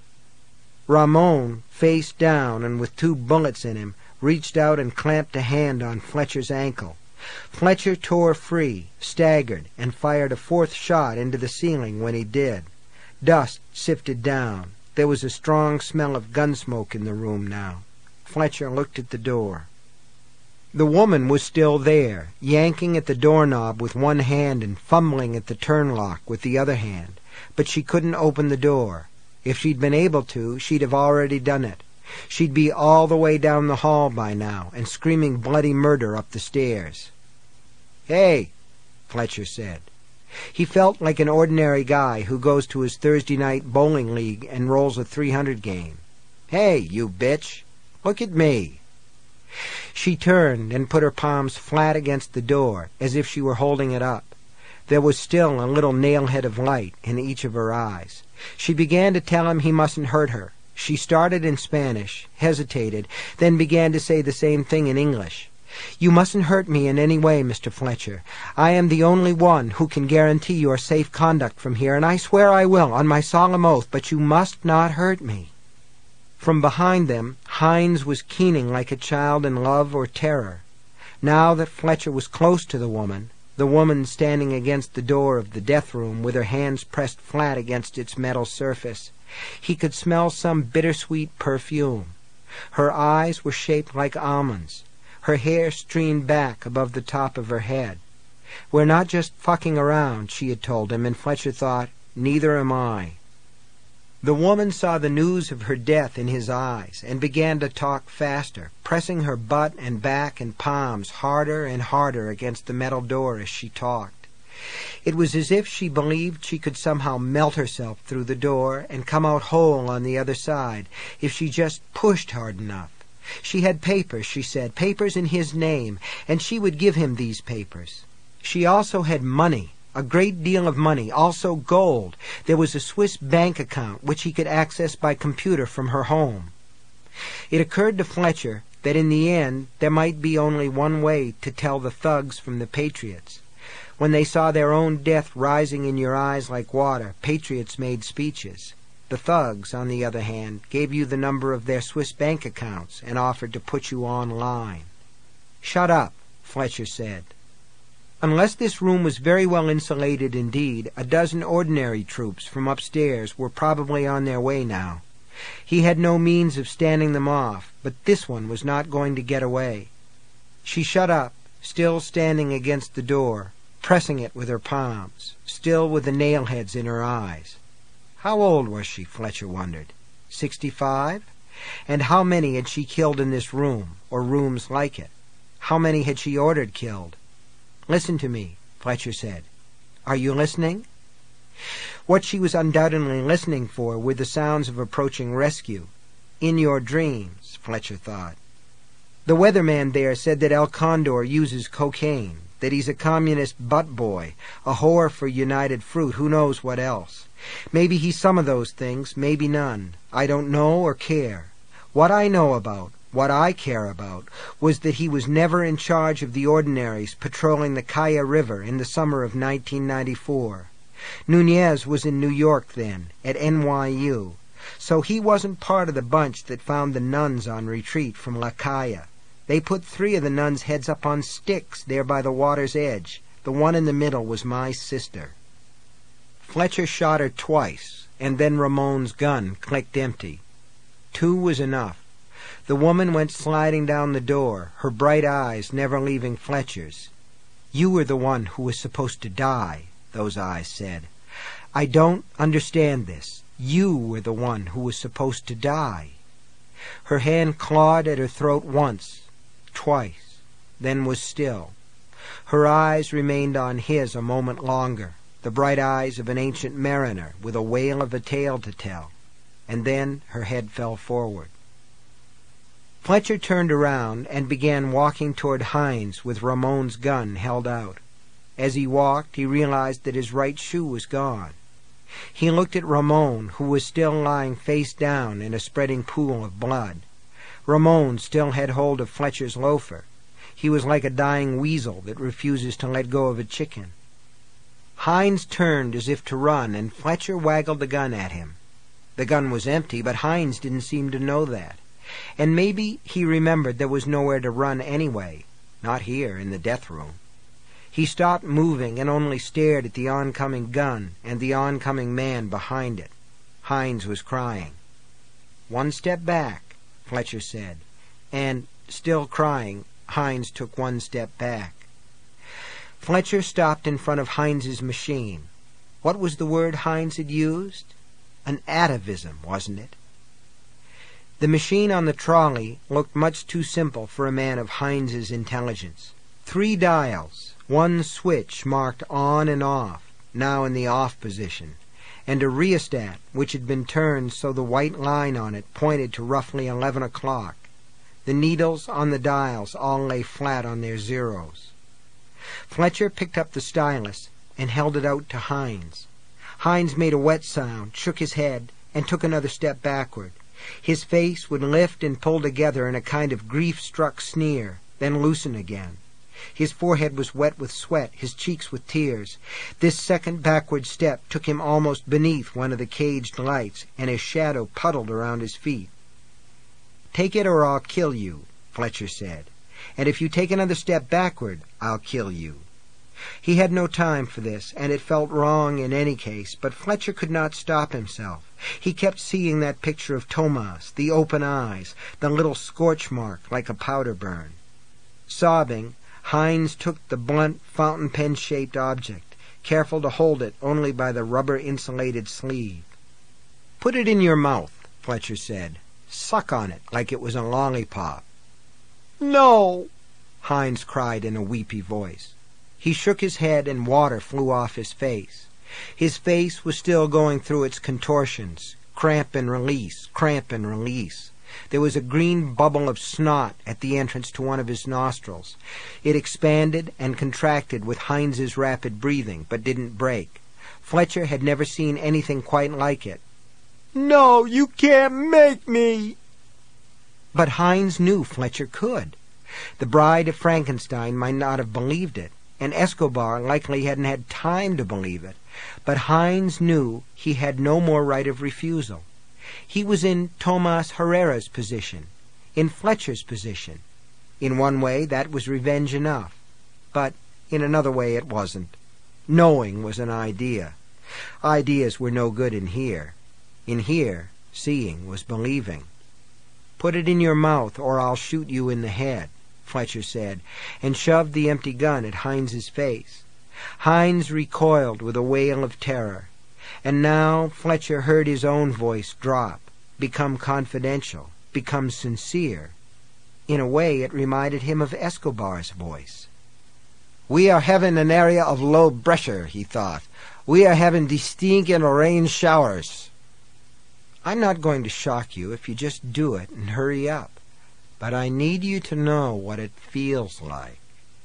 Ramon, face down and with two bullets in him, reached out and clamped a hand on Fletcher's ankle. Fletcher tore free, staggered, and fired a fourth shot into the ceiling when he did. Dust sifted down. There was a strong smell of gun smoke in the room now. Fletcher looked at the door. The woman was still there, yanking at the doorknob with one hand and fumbling at the turn lock with the other hand, but she couldn't open the door. If she'd been able to, she'd have already done it. She'd be all the way down the hall by now and screaming bloody murder up the stairs. "Hey," Fletcher said. He felt like an ordinary guy who goes to his Thursday night bowling league and rolls a three hundred game. "Hey, you bitch! Look at me." She turned and put her palms flat against the door, as if she were holding it up. There was still a little nail-head of light in each of her eyes. She began to tell him he mustn't hurt her. She started in Spanish, hesitated, then began to say the same thing in English. "You mustn't hurt me in any way, Mister Fletcher. I am the only one who can guarantee your safe conduct from here, and I swear I will, on my solemn oath, but you must not hurt me." From behind them, Hines was keening like a child in love or terror. Now that Fletcher was close to the woman, the woman standing against the door of the death room with her hands pressed flat against its metal surface, he could smell some bittersweet perfume. Her eyes were shaped like almonds. Her hair streamed back above the top of her head. "We're not just fucking around," she had told him, and Fletcher thought, "Neither am I." The woman saw the news of her death in his eyes and began to talk faster, pressing her butt and back and palms harder and harder against the metal door as she talked. It was as if she believed she could somehow melt herself through the door and come out whole on the other side if she just pushed hard enough. She had papers, she said, papers in his name, and she would give him these papers. She also had money, a great deal of money, also gold. There was a Swiss bank account which he could access by computer from her home. It occurred to Fletcher that in the end there might be only one way to tell the thugs from the patriots. When they saw their own death rising in your eyes like water, patriots made speeches. The thugs, on the other hand, gave you the number of their Swiss bank accounts and offered to put you on line. "Shut up," Fletcher said. Unless this room was very well insulated indeed, a dozen ordinary troops from upstairs were probably on their way now. He had no means of standing them off, but this one was not going to get away. She shut up, still standing against the door, pressing it with her palms, still with the nail-heads in her eyes. How old was she, Fletcher wondered? Sixty-five? And how many had she killed in this room, or rooms like it? How many had she ordered killed? "Listen to me," Fletcher said. "Are you listening?" What she was undoubtedly listening for were the sounds of approaching rescue. In your dreams, Fletcher thought. The weatherman there said that El Condor uses cocaine, that he's a communist butt boy, a whore for United Fruit, who knows what else. Maybe he's some of those things, maybe none. I don't know or care. What I know about, what I care about, was that he was never in charge of the ordinaries patrolling the Caya River in the summer of nineteen ninety-four. Nunez was in New York then, at N Y U, so he wasn't part of the bunch that found the nuns on retreat from La Caya. They put three of the nuns' heads up on sticks there by the water's edge. The one in the middle was my sister. Fletcher shot her twice, and then Ramon's gun clicked empty. Two was enough. The woman went sliding down the door, her bright eyes never leaving Fletcher's. "You were the one who was supposed to die," those eyes said. "I don't understand this. You were the one who was supposed to die." Her hand clawed at her throat once, twice, then was still. Her eyes remained on his a moment longer, the bright eyes of an ancient mariner with a whale of a tale to tell, and then her head fell forward. Fletcher turned around and began walking toward Hines with Ramon's gun held out. As he walked, he realized that his right shoe was gone. He looked at Ramon, who was still lying face down in a spreading pool of blood. Ramon still had hold of Fletcher's loafer. He was like a dying weasel that refuses to let go of a chicken. Hines turned as if to run, and Fletcher waggled the gun at him. The gun was empty, but Hines didn't seem to know that. And maybe he remembered there was nowhere to run anyway, not here in the death room. He stopped moving and only stared at the oncoming gun and the oncoming man behind it. Hines was crying. "One step back," Fletcher said, and, still crying, Hines took one step back. Fletcher stopped in front of Hines's machine. What was the word Hines had used? An atavism, wasn't it? The machine on the trolley looked much too simple for a man of Hines's intelligence. Three dials, one switch marked on and off, now in the off position, and a rheostat which had been turned so the white line on it pointed to roughly eleven o'clock. The needles on the dials all lay flat on their zeros. Fletcher picked up the stylus, and held it out to Hines. Hines made a wet sound, shook his head, and took another step backward. His face would lift and pull together in a kind of grief-struck sneer, then loosen again. His forehead was wet with sweat, his cheeks with tears. This second backward step took him almost beneath one of the caged lights, and his shadow puddled around his feet. "Take it or I'll kill you," Fletcher said. "And if you take another step backward, I'll kill you." He had no time for this, and it felt wrong in any case, but Fletcher could not stop himself. He kept seeing that picture of Tomas, the open eyes, the little scorch mark like a powder burn. Sobbing, Hines took the blunt, fountain pen-shaped object, careful to hold it only by the rubber-insulated sleeve. "Put it in your mouth," Fletcher said. "Suck on it like it was a lollipop." "No!" Hines cried in a weepy voice. He shook his head and water flew off his face. His face was still going through its contortions, cramp and release, cramp and release. There was a green bubble of snot at the entrance to one of his nostrils. It expanded and contracted with Hines's rapid breathing, but didn't break. Fletcher had never seen anything quite like it. "No, you can't make me!" But Hines knew Fletcher could. The Bride of Frankenstein might not have believed it, and Escobar likely hadn't had time to believe it, but Hines knew he had no more right of refusal. He was in Tomas Herrera's position, in Fletcher's position. In one way, that was revenge enough, but in another way it wasn't. Knowing was an idea. Ideas were no good in here. In here, seeing was believing. "Put it in your mouth, or I'll shoot you in the head," Fletcher said, and shoved the empty gun at Hines's face. Hines recoiled with a wail of terror, and now Fletcher heard his own voice drop, become confidential, become sincere. In a way, it reminded him of Escobar's voice. "We are having an area of low pressure," he thought. "We are having distinct and rain showers." "I'm not going to shock you if you just do it and hurry up. But I need you to know what it feels like."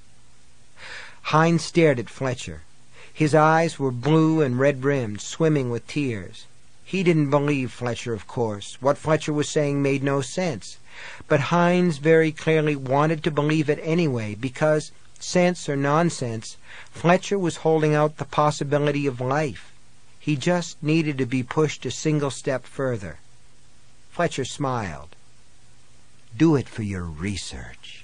Hines stared at Fletcher. His eyes were blue and red-rimmed, swimming with tears. He didn't believe Fletcher, of course. What Fletcher was saying made no sense. But Hines very clearly wanted to believe it anyway, because, sense or nonsense, Fletcher was holding out the possibility of life. He just needed to be pushed a single step further. Fletcher smiled. "Do it for your research."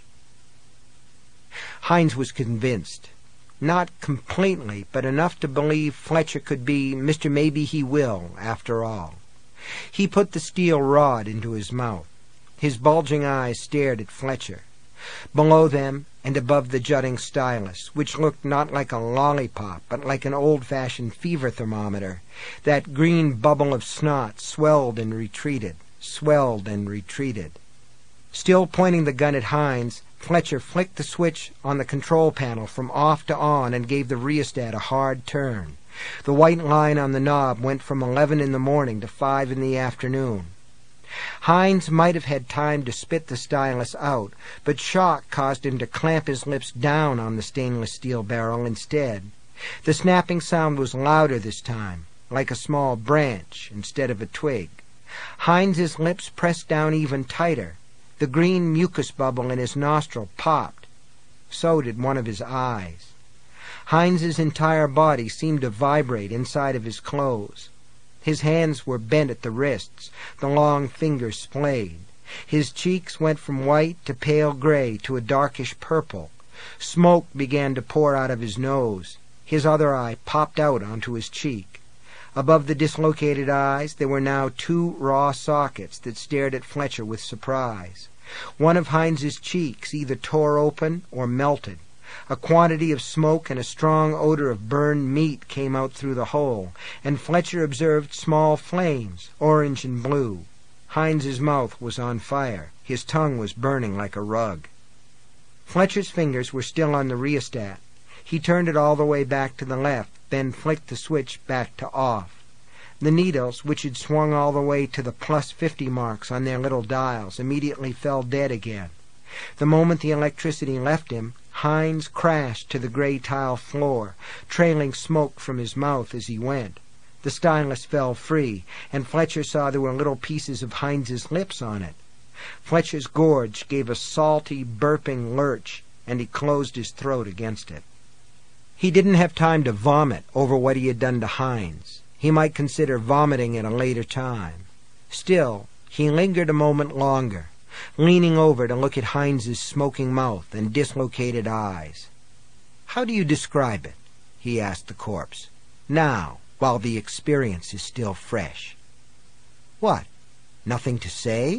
Hines was convinced. Not completely, but enough to believe Fletcher could be Mister Maybe-He-Will, after all. He put the steel rod into his mouth. His bulging eyes stared at Fletcher. Below them and above the jutting stylus, which looked not like a lollipop, but like an old-fashioned fever thermometer, that green bubble of snot swelled and retreated, swelled and retreated. Still pointing the gun at Hines, Fletcher flicked the switch on the control panel from off to on and gave the rheostat a hard turn. The white line on the knob went from eleven in the morning to five in the afternoon. Hines might have had time to spit the stylus out, but shock caused him to clamp his lips down on the stainless steel barrel instead. The snapping sound was louder this time, like a small branch instead of a twig. Hines's lips pressed down even tighter. The green mucus bubble in his nostril popped. So did one of his eyes. Hines's entire body seemed to vibrate inside of his clothes. His hands were bent at the wrists, the long fingers splayed. His cheeks went from white to pale gray to a darkish purple. Smoke began to pour out of his nose. His other eye popped out onto his cheek. Above the dislocated eyes there were now two raw sockets that stared at Fletcher with surprise. One of Hines's cheeks either tore open or melted. A quantity of smoke and a strong odor of burned meat came out through the hole, and Fletcher observed small flames, orange and blue. Hines's mouth was on fire. His tongue was burning like a rug. Fletcher's fingers were still on the rheostat. He turned it all the way back to the left, then flicked the switch back to off. The needles, which had swung all the way to the plus fifty marks on their little dials, immediately fell dead again. The moment the electricity left him, Hines crashed to the gray tile floor, trailing smoke from his mouth as he went. The stylus fell free, and Fletcher saw there were little pieces of Hines's lips on it. Fletcher's gorge gave a salty, burping lurch, and he closed his throat against it. He didn't have time to vomit over what he had done to Hines. He might consider vomiting at a later time. Still, he lingered a moment longer, leaning over to look at Hines's smoking mouth and dislocated eyes. "How do you describe it?" he asked the corpse. "Now, while the experience is still fresh." "What? Nothing to say?"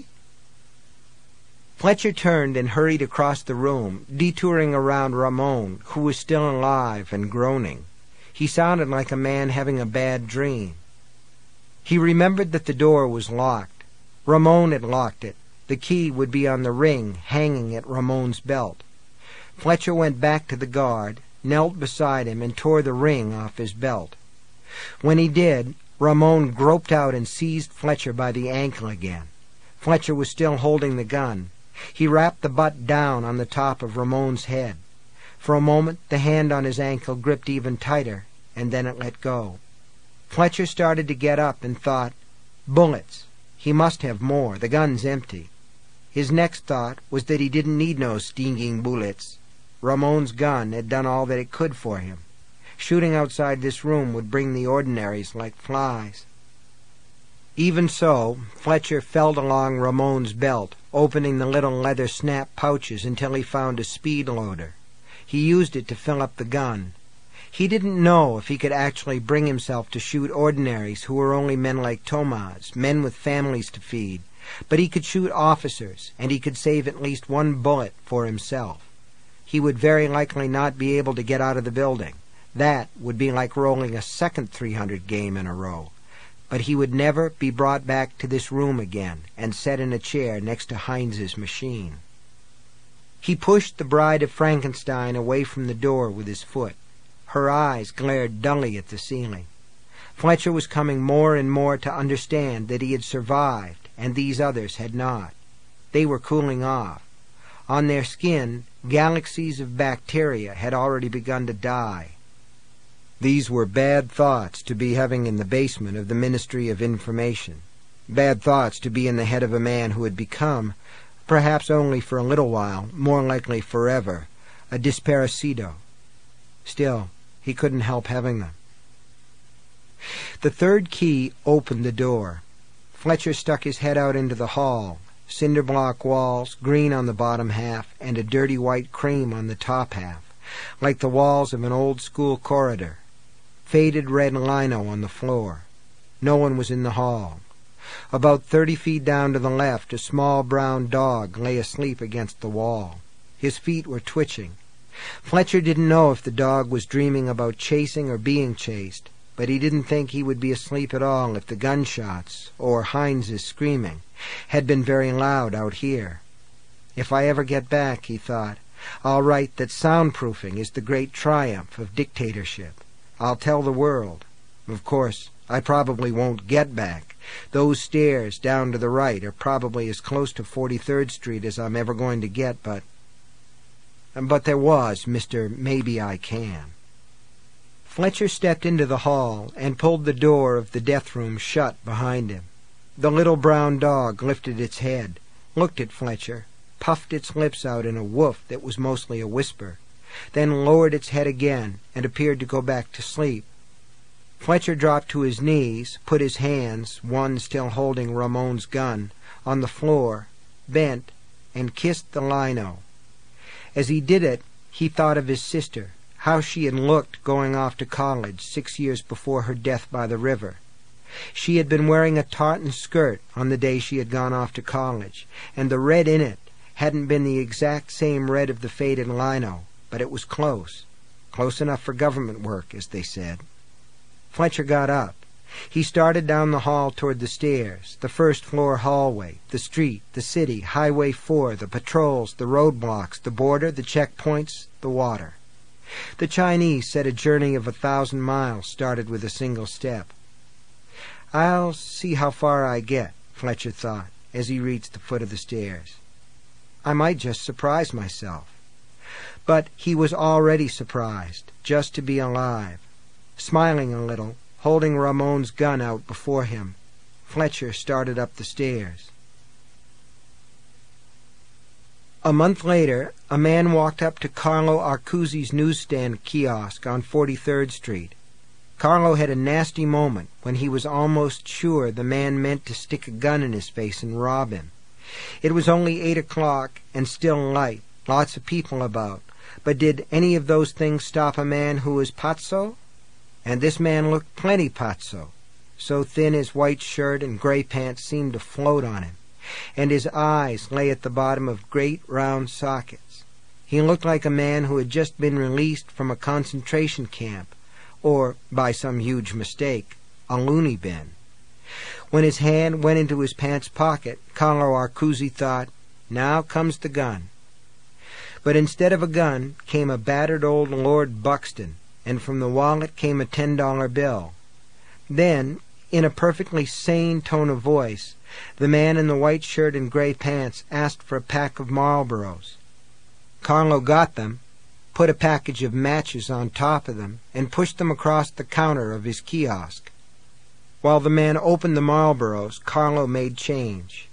Fletcher turned and hurried across the room, detouring around Ramon, who was still alive and groaning. He sounded like a man having a bad dream. He remembered that the door was locked. Ramon had locked it. The key would be on the ring hanging at Ramon's belt. Fletcher went back to the guard, knelt beside him, and tore the ring off his belt. When he did, Ramon groped out and seized Fletcher by the ankle again. Fletcher was still holding the gun. He rapped the butt down on the top of Ramon's head. For a moment the hand on his ankle gripped even tighter, and then it let go. Fletcher started to get up and thought, bullets. He must have more. The gun's empty. His next thought was that he didn't need no stinging bullets. Ramon's gun had done all that it could for him. Shooting outside this room would bring the ordinaries like flies. Even so, Fletcher felt along Ramon's belt, opening the little leather snap pouches until he found a speed loader. He used it to fill up the gun. He didn't know if he could actually bring himself to shoot ordinaries who were only men like Tomas, men with families to feed, but he could shoot officers, and he could save at least one bullet for himself. He would very likely not be able to get out of the building. That would be like rolling a second three hundred game in a row. But he would never be brought back to this room again and set in a chair next to Hines's machine. He pushed the Bride of Frankenstein away from the door with his foot. Her eyes glared dully at the ceiling. Fletcher was coming more and more to understand that he had survived, and these others had not. They were cooling off. On their skin, galaxies of bacteria had already begun to die. These were bad thoughts to be having in the basement of the Ministry of Information. Bad thoughts to be in the head of a man who had become, perhaps only for a little while, more likely forever, a disparecido. Still, he couldn't help having them. The third key opened the door. Fletcher stuck his head out into the hall. Cinder block walls, green on the bottom half, and a dirty white cream on the top half, like the walls of an old-school corridor. Faded red lino on the floor. No one was in the hall. About thirty feet down to the left, a small brown dog lay asleep against the wall. His feet were twitching. Fletcher didn't know if the dog was dreaming about chasing or being chased, but he didn't think he would be asleep at all if the gunshots, or Hines's screaming, had been very loud out here. If I ever get back, he thought, I'll write that soundproofing is the great triumph of dictatorship. I'll tell the world. Of course, I probably won't get back. Those stairs down to the right are probably as close to forty-third Street as I'm ever going to get, but... But there was Mister Maybe I Can. Fletcher stepped into the hall and pulled the door of the death room shut behind him. The little brown dog lifted its head, looked at Fletcher, puffed its lips out in a woof that was mostly a whisper, then lowered its head again and appeared to go back to sleep. Fletcher dropped to his knees, put his hands, one still holding Ramon's gun, on the floor, bent, and kissed the lino. As he did it, he thought of his sister, how she had looked going off to college six years before her death by the river. She had been wearing a tartan skirt on the day she had gone off to college, and the red in it hadn't been the exact same red of the faded lino, but it was close. Close enough for government work, as they said. Fletcher got up. He started down the hall toward the stairs, the first-floor hallway, the street, the city, Highway four, the patrols, the roadblocks, the border, the checkpoints, the water. The Chinese said a journey of a thousand miles started with a single step. I'll see how far I get, Fletcher thought, as he reached the foot of the stairs. I might just surprise myself. But he was already surprised, just to be alive. Smiling a little, holding Ramon's gun out before him, Fletcher started up the stairs. A month later, a man walked up to Carlo Arcuzzi's newsstand kiosk on forty-third Street. Carlo had a nasty moment when he was almost sure the man meant to stick a gun in his face and rob him. It was only eight o'clock and still light, lots of people about. But did any of those things stop a man who was pazzo? And this man looked plenty pazzo. So thin his white shirt and gray pants seemed to float on him, and his eyes lay at the bottom of great round sockets. He looked like a man who had just been released from a concentration camp, or, by some huge mistake, a loony bin. When his hand went into his pants pocket, Carlo Arcuzzi thought, now comes the gun. But instead of a gun came a battered old Lord Buxton, and from the wallet came a ten-dollar bill. Then, in a perfectly sane tone of voice, the man in the white shirt and gray pants asked for a pack of Marlboros. Carlo got them, put a package of matches on top of them, and pushed them across the counter of his kiosk. While the man opened the Marlboros, Carlo made change.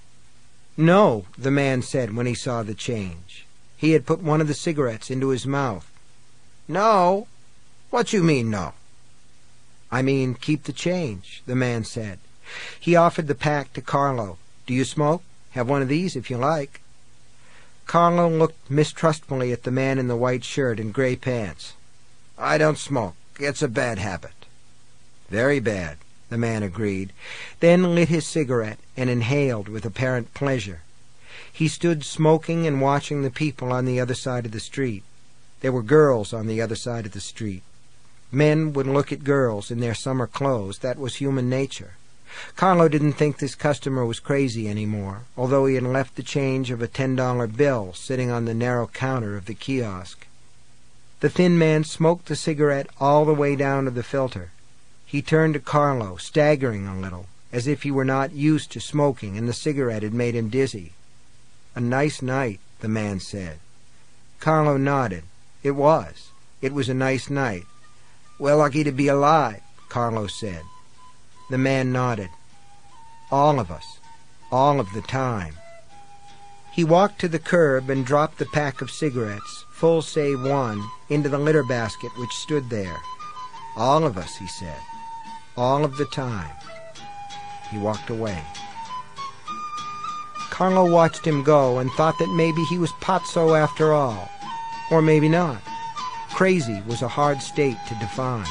No, the man said when he saw the change. He had put one of the cigarettes into his mouth. No? What you mean, no? I mean, keep the change, the man said. He offered the pack to Carlo. Do you smoke? Have one of these if you like. Carlo looked mistrustfully at the man in the white shirt and gray pants. I don't smoke. It's a bad habit. Very bad, the man agreed, then lit his cigarette and inhaled with apparent pleasure. He stood smoking and watching the people on the other side of the street. There were girls on the other side of the street. Men would look at girls in their summer clothes. That was human nature. Carlo didn't think this customer was crazy anymore, although he had left the change of a ten-dollar bill sitting on the narrow counter of the kiosk. The thin man smoked the cigarette all the way down to the filter. He turned to Carlo, staggering a little, as if he were not used to smoking and the cigarette had made him dizzy. A nice night, the man said. Carlo nodded. It was. It was a nice night. Well, lucky to be alive, Carlo said. The man nodded. All of us. All of the time. He walked to the curb and dropped the pack of cigarettes, full save one, into the litter basket which stood there. All of us, he said. All of the time. He walked away. Carlo watched him go and thought that maybe he was pazzo after all. Or maybe not. Crazy was a hard state to define.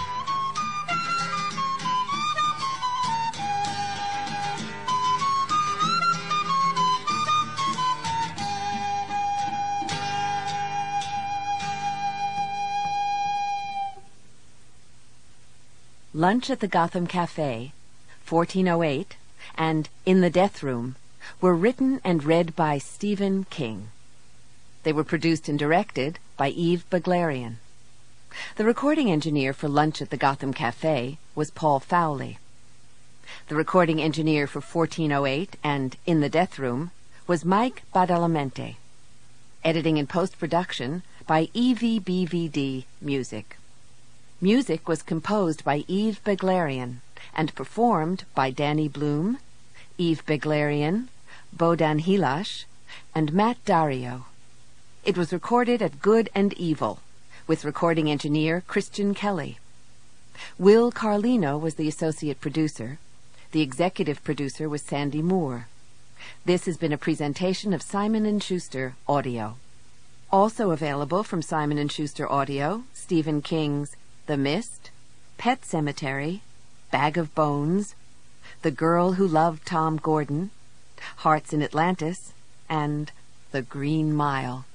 Lunch at the Gotham Cafe, fourteen oh eight, and In the Death Room were written and read by Stephen King. They were produced and directed by Eve Beglarian. The recording engineer for Lunch at the Gotham Cafe was Paul Fowley. The recording engineer for fourteen oh eight and In the Death Room was Mike Badalamenti. Editing and post-production by E V B V D Music. Music was composed by Eve Beglarian and performed by Danny Bloom, Eve Beglarian, Bodan Hilash, and Matt Dario. It was recorded at Good and Evil, with recording engineer Christian Kelly. Will Carlino was the associate producer. The executive producer was Sandy Moore. This has been a presentation of Simon and Schuster Audio. Also available from Simon and Schuster Audio, Stephen King's The Mist, Pet Sematary, Bag of Bones, The Girl Who Loved Tom Gordon, Hearts in Atlantis, and The Green Mile.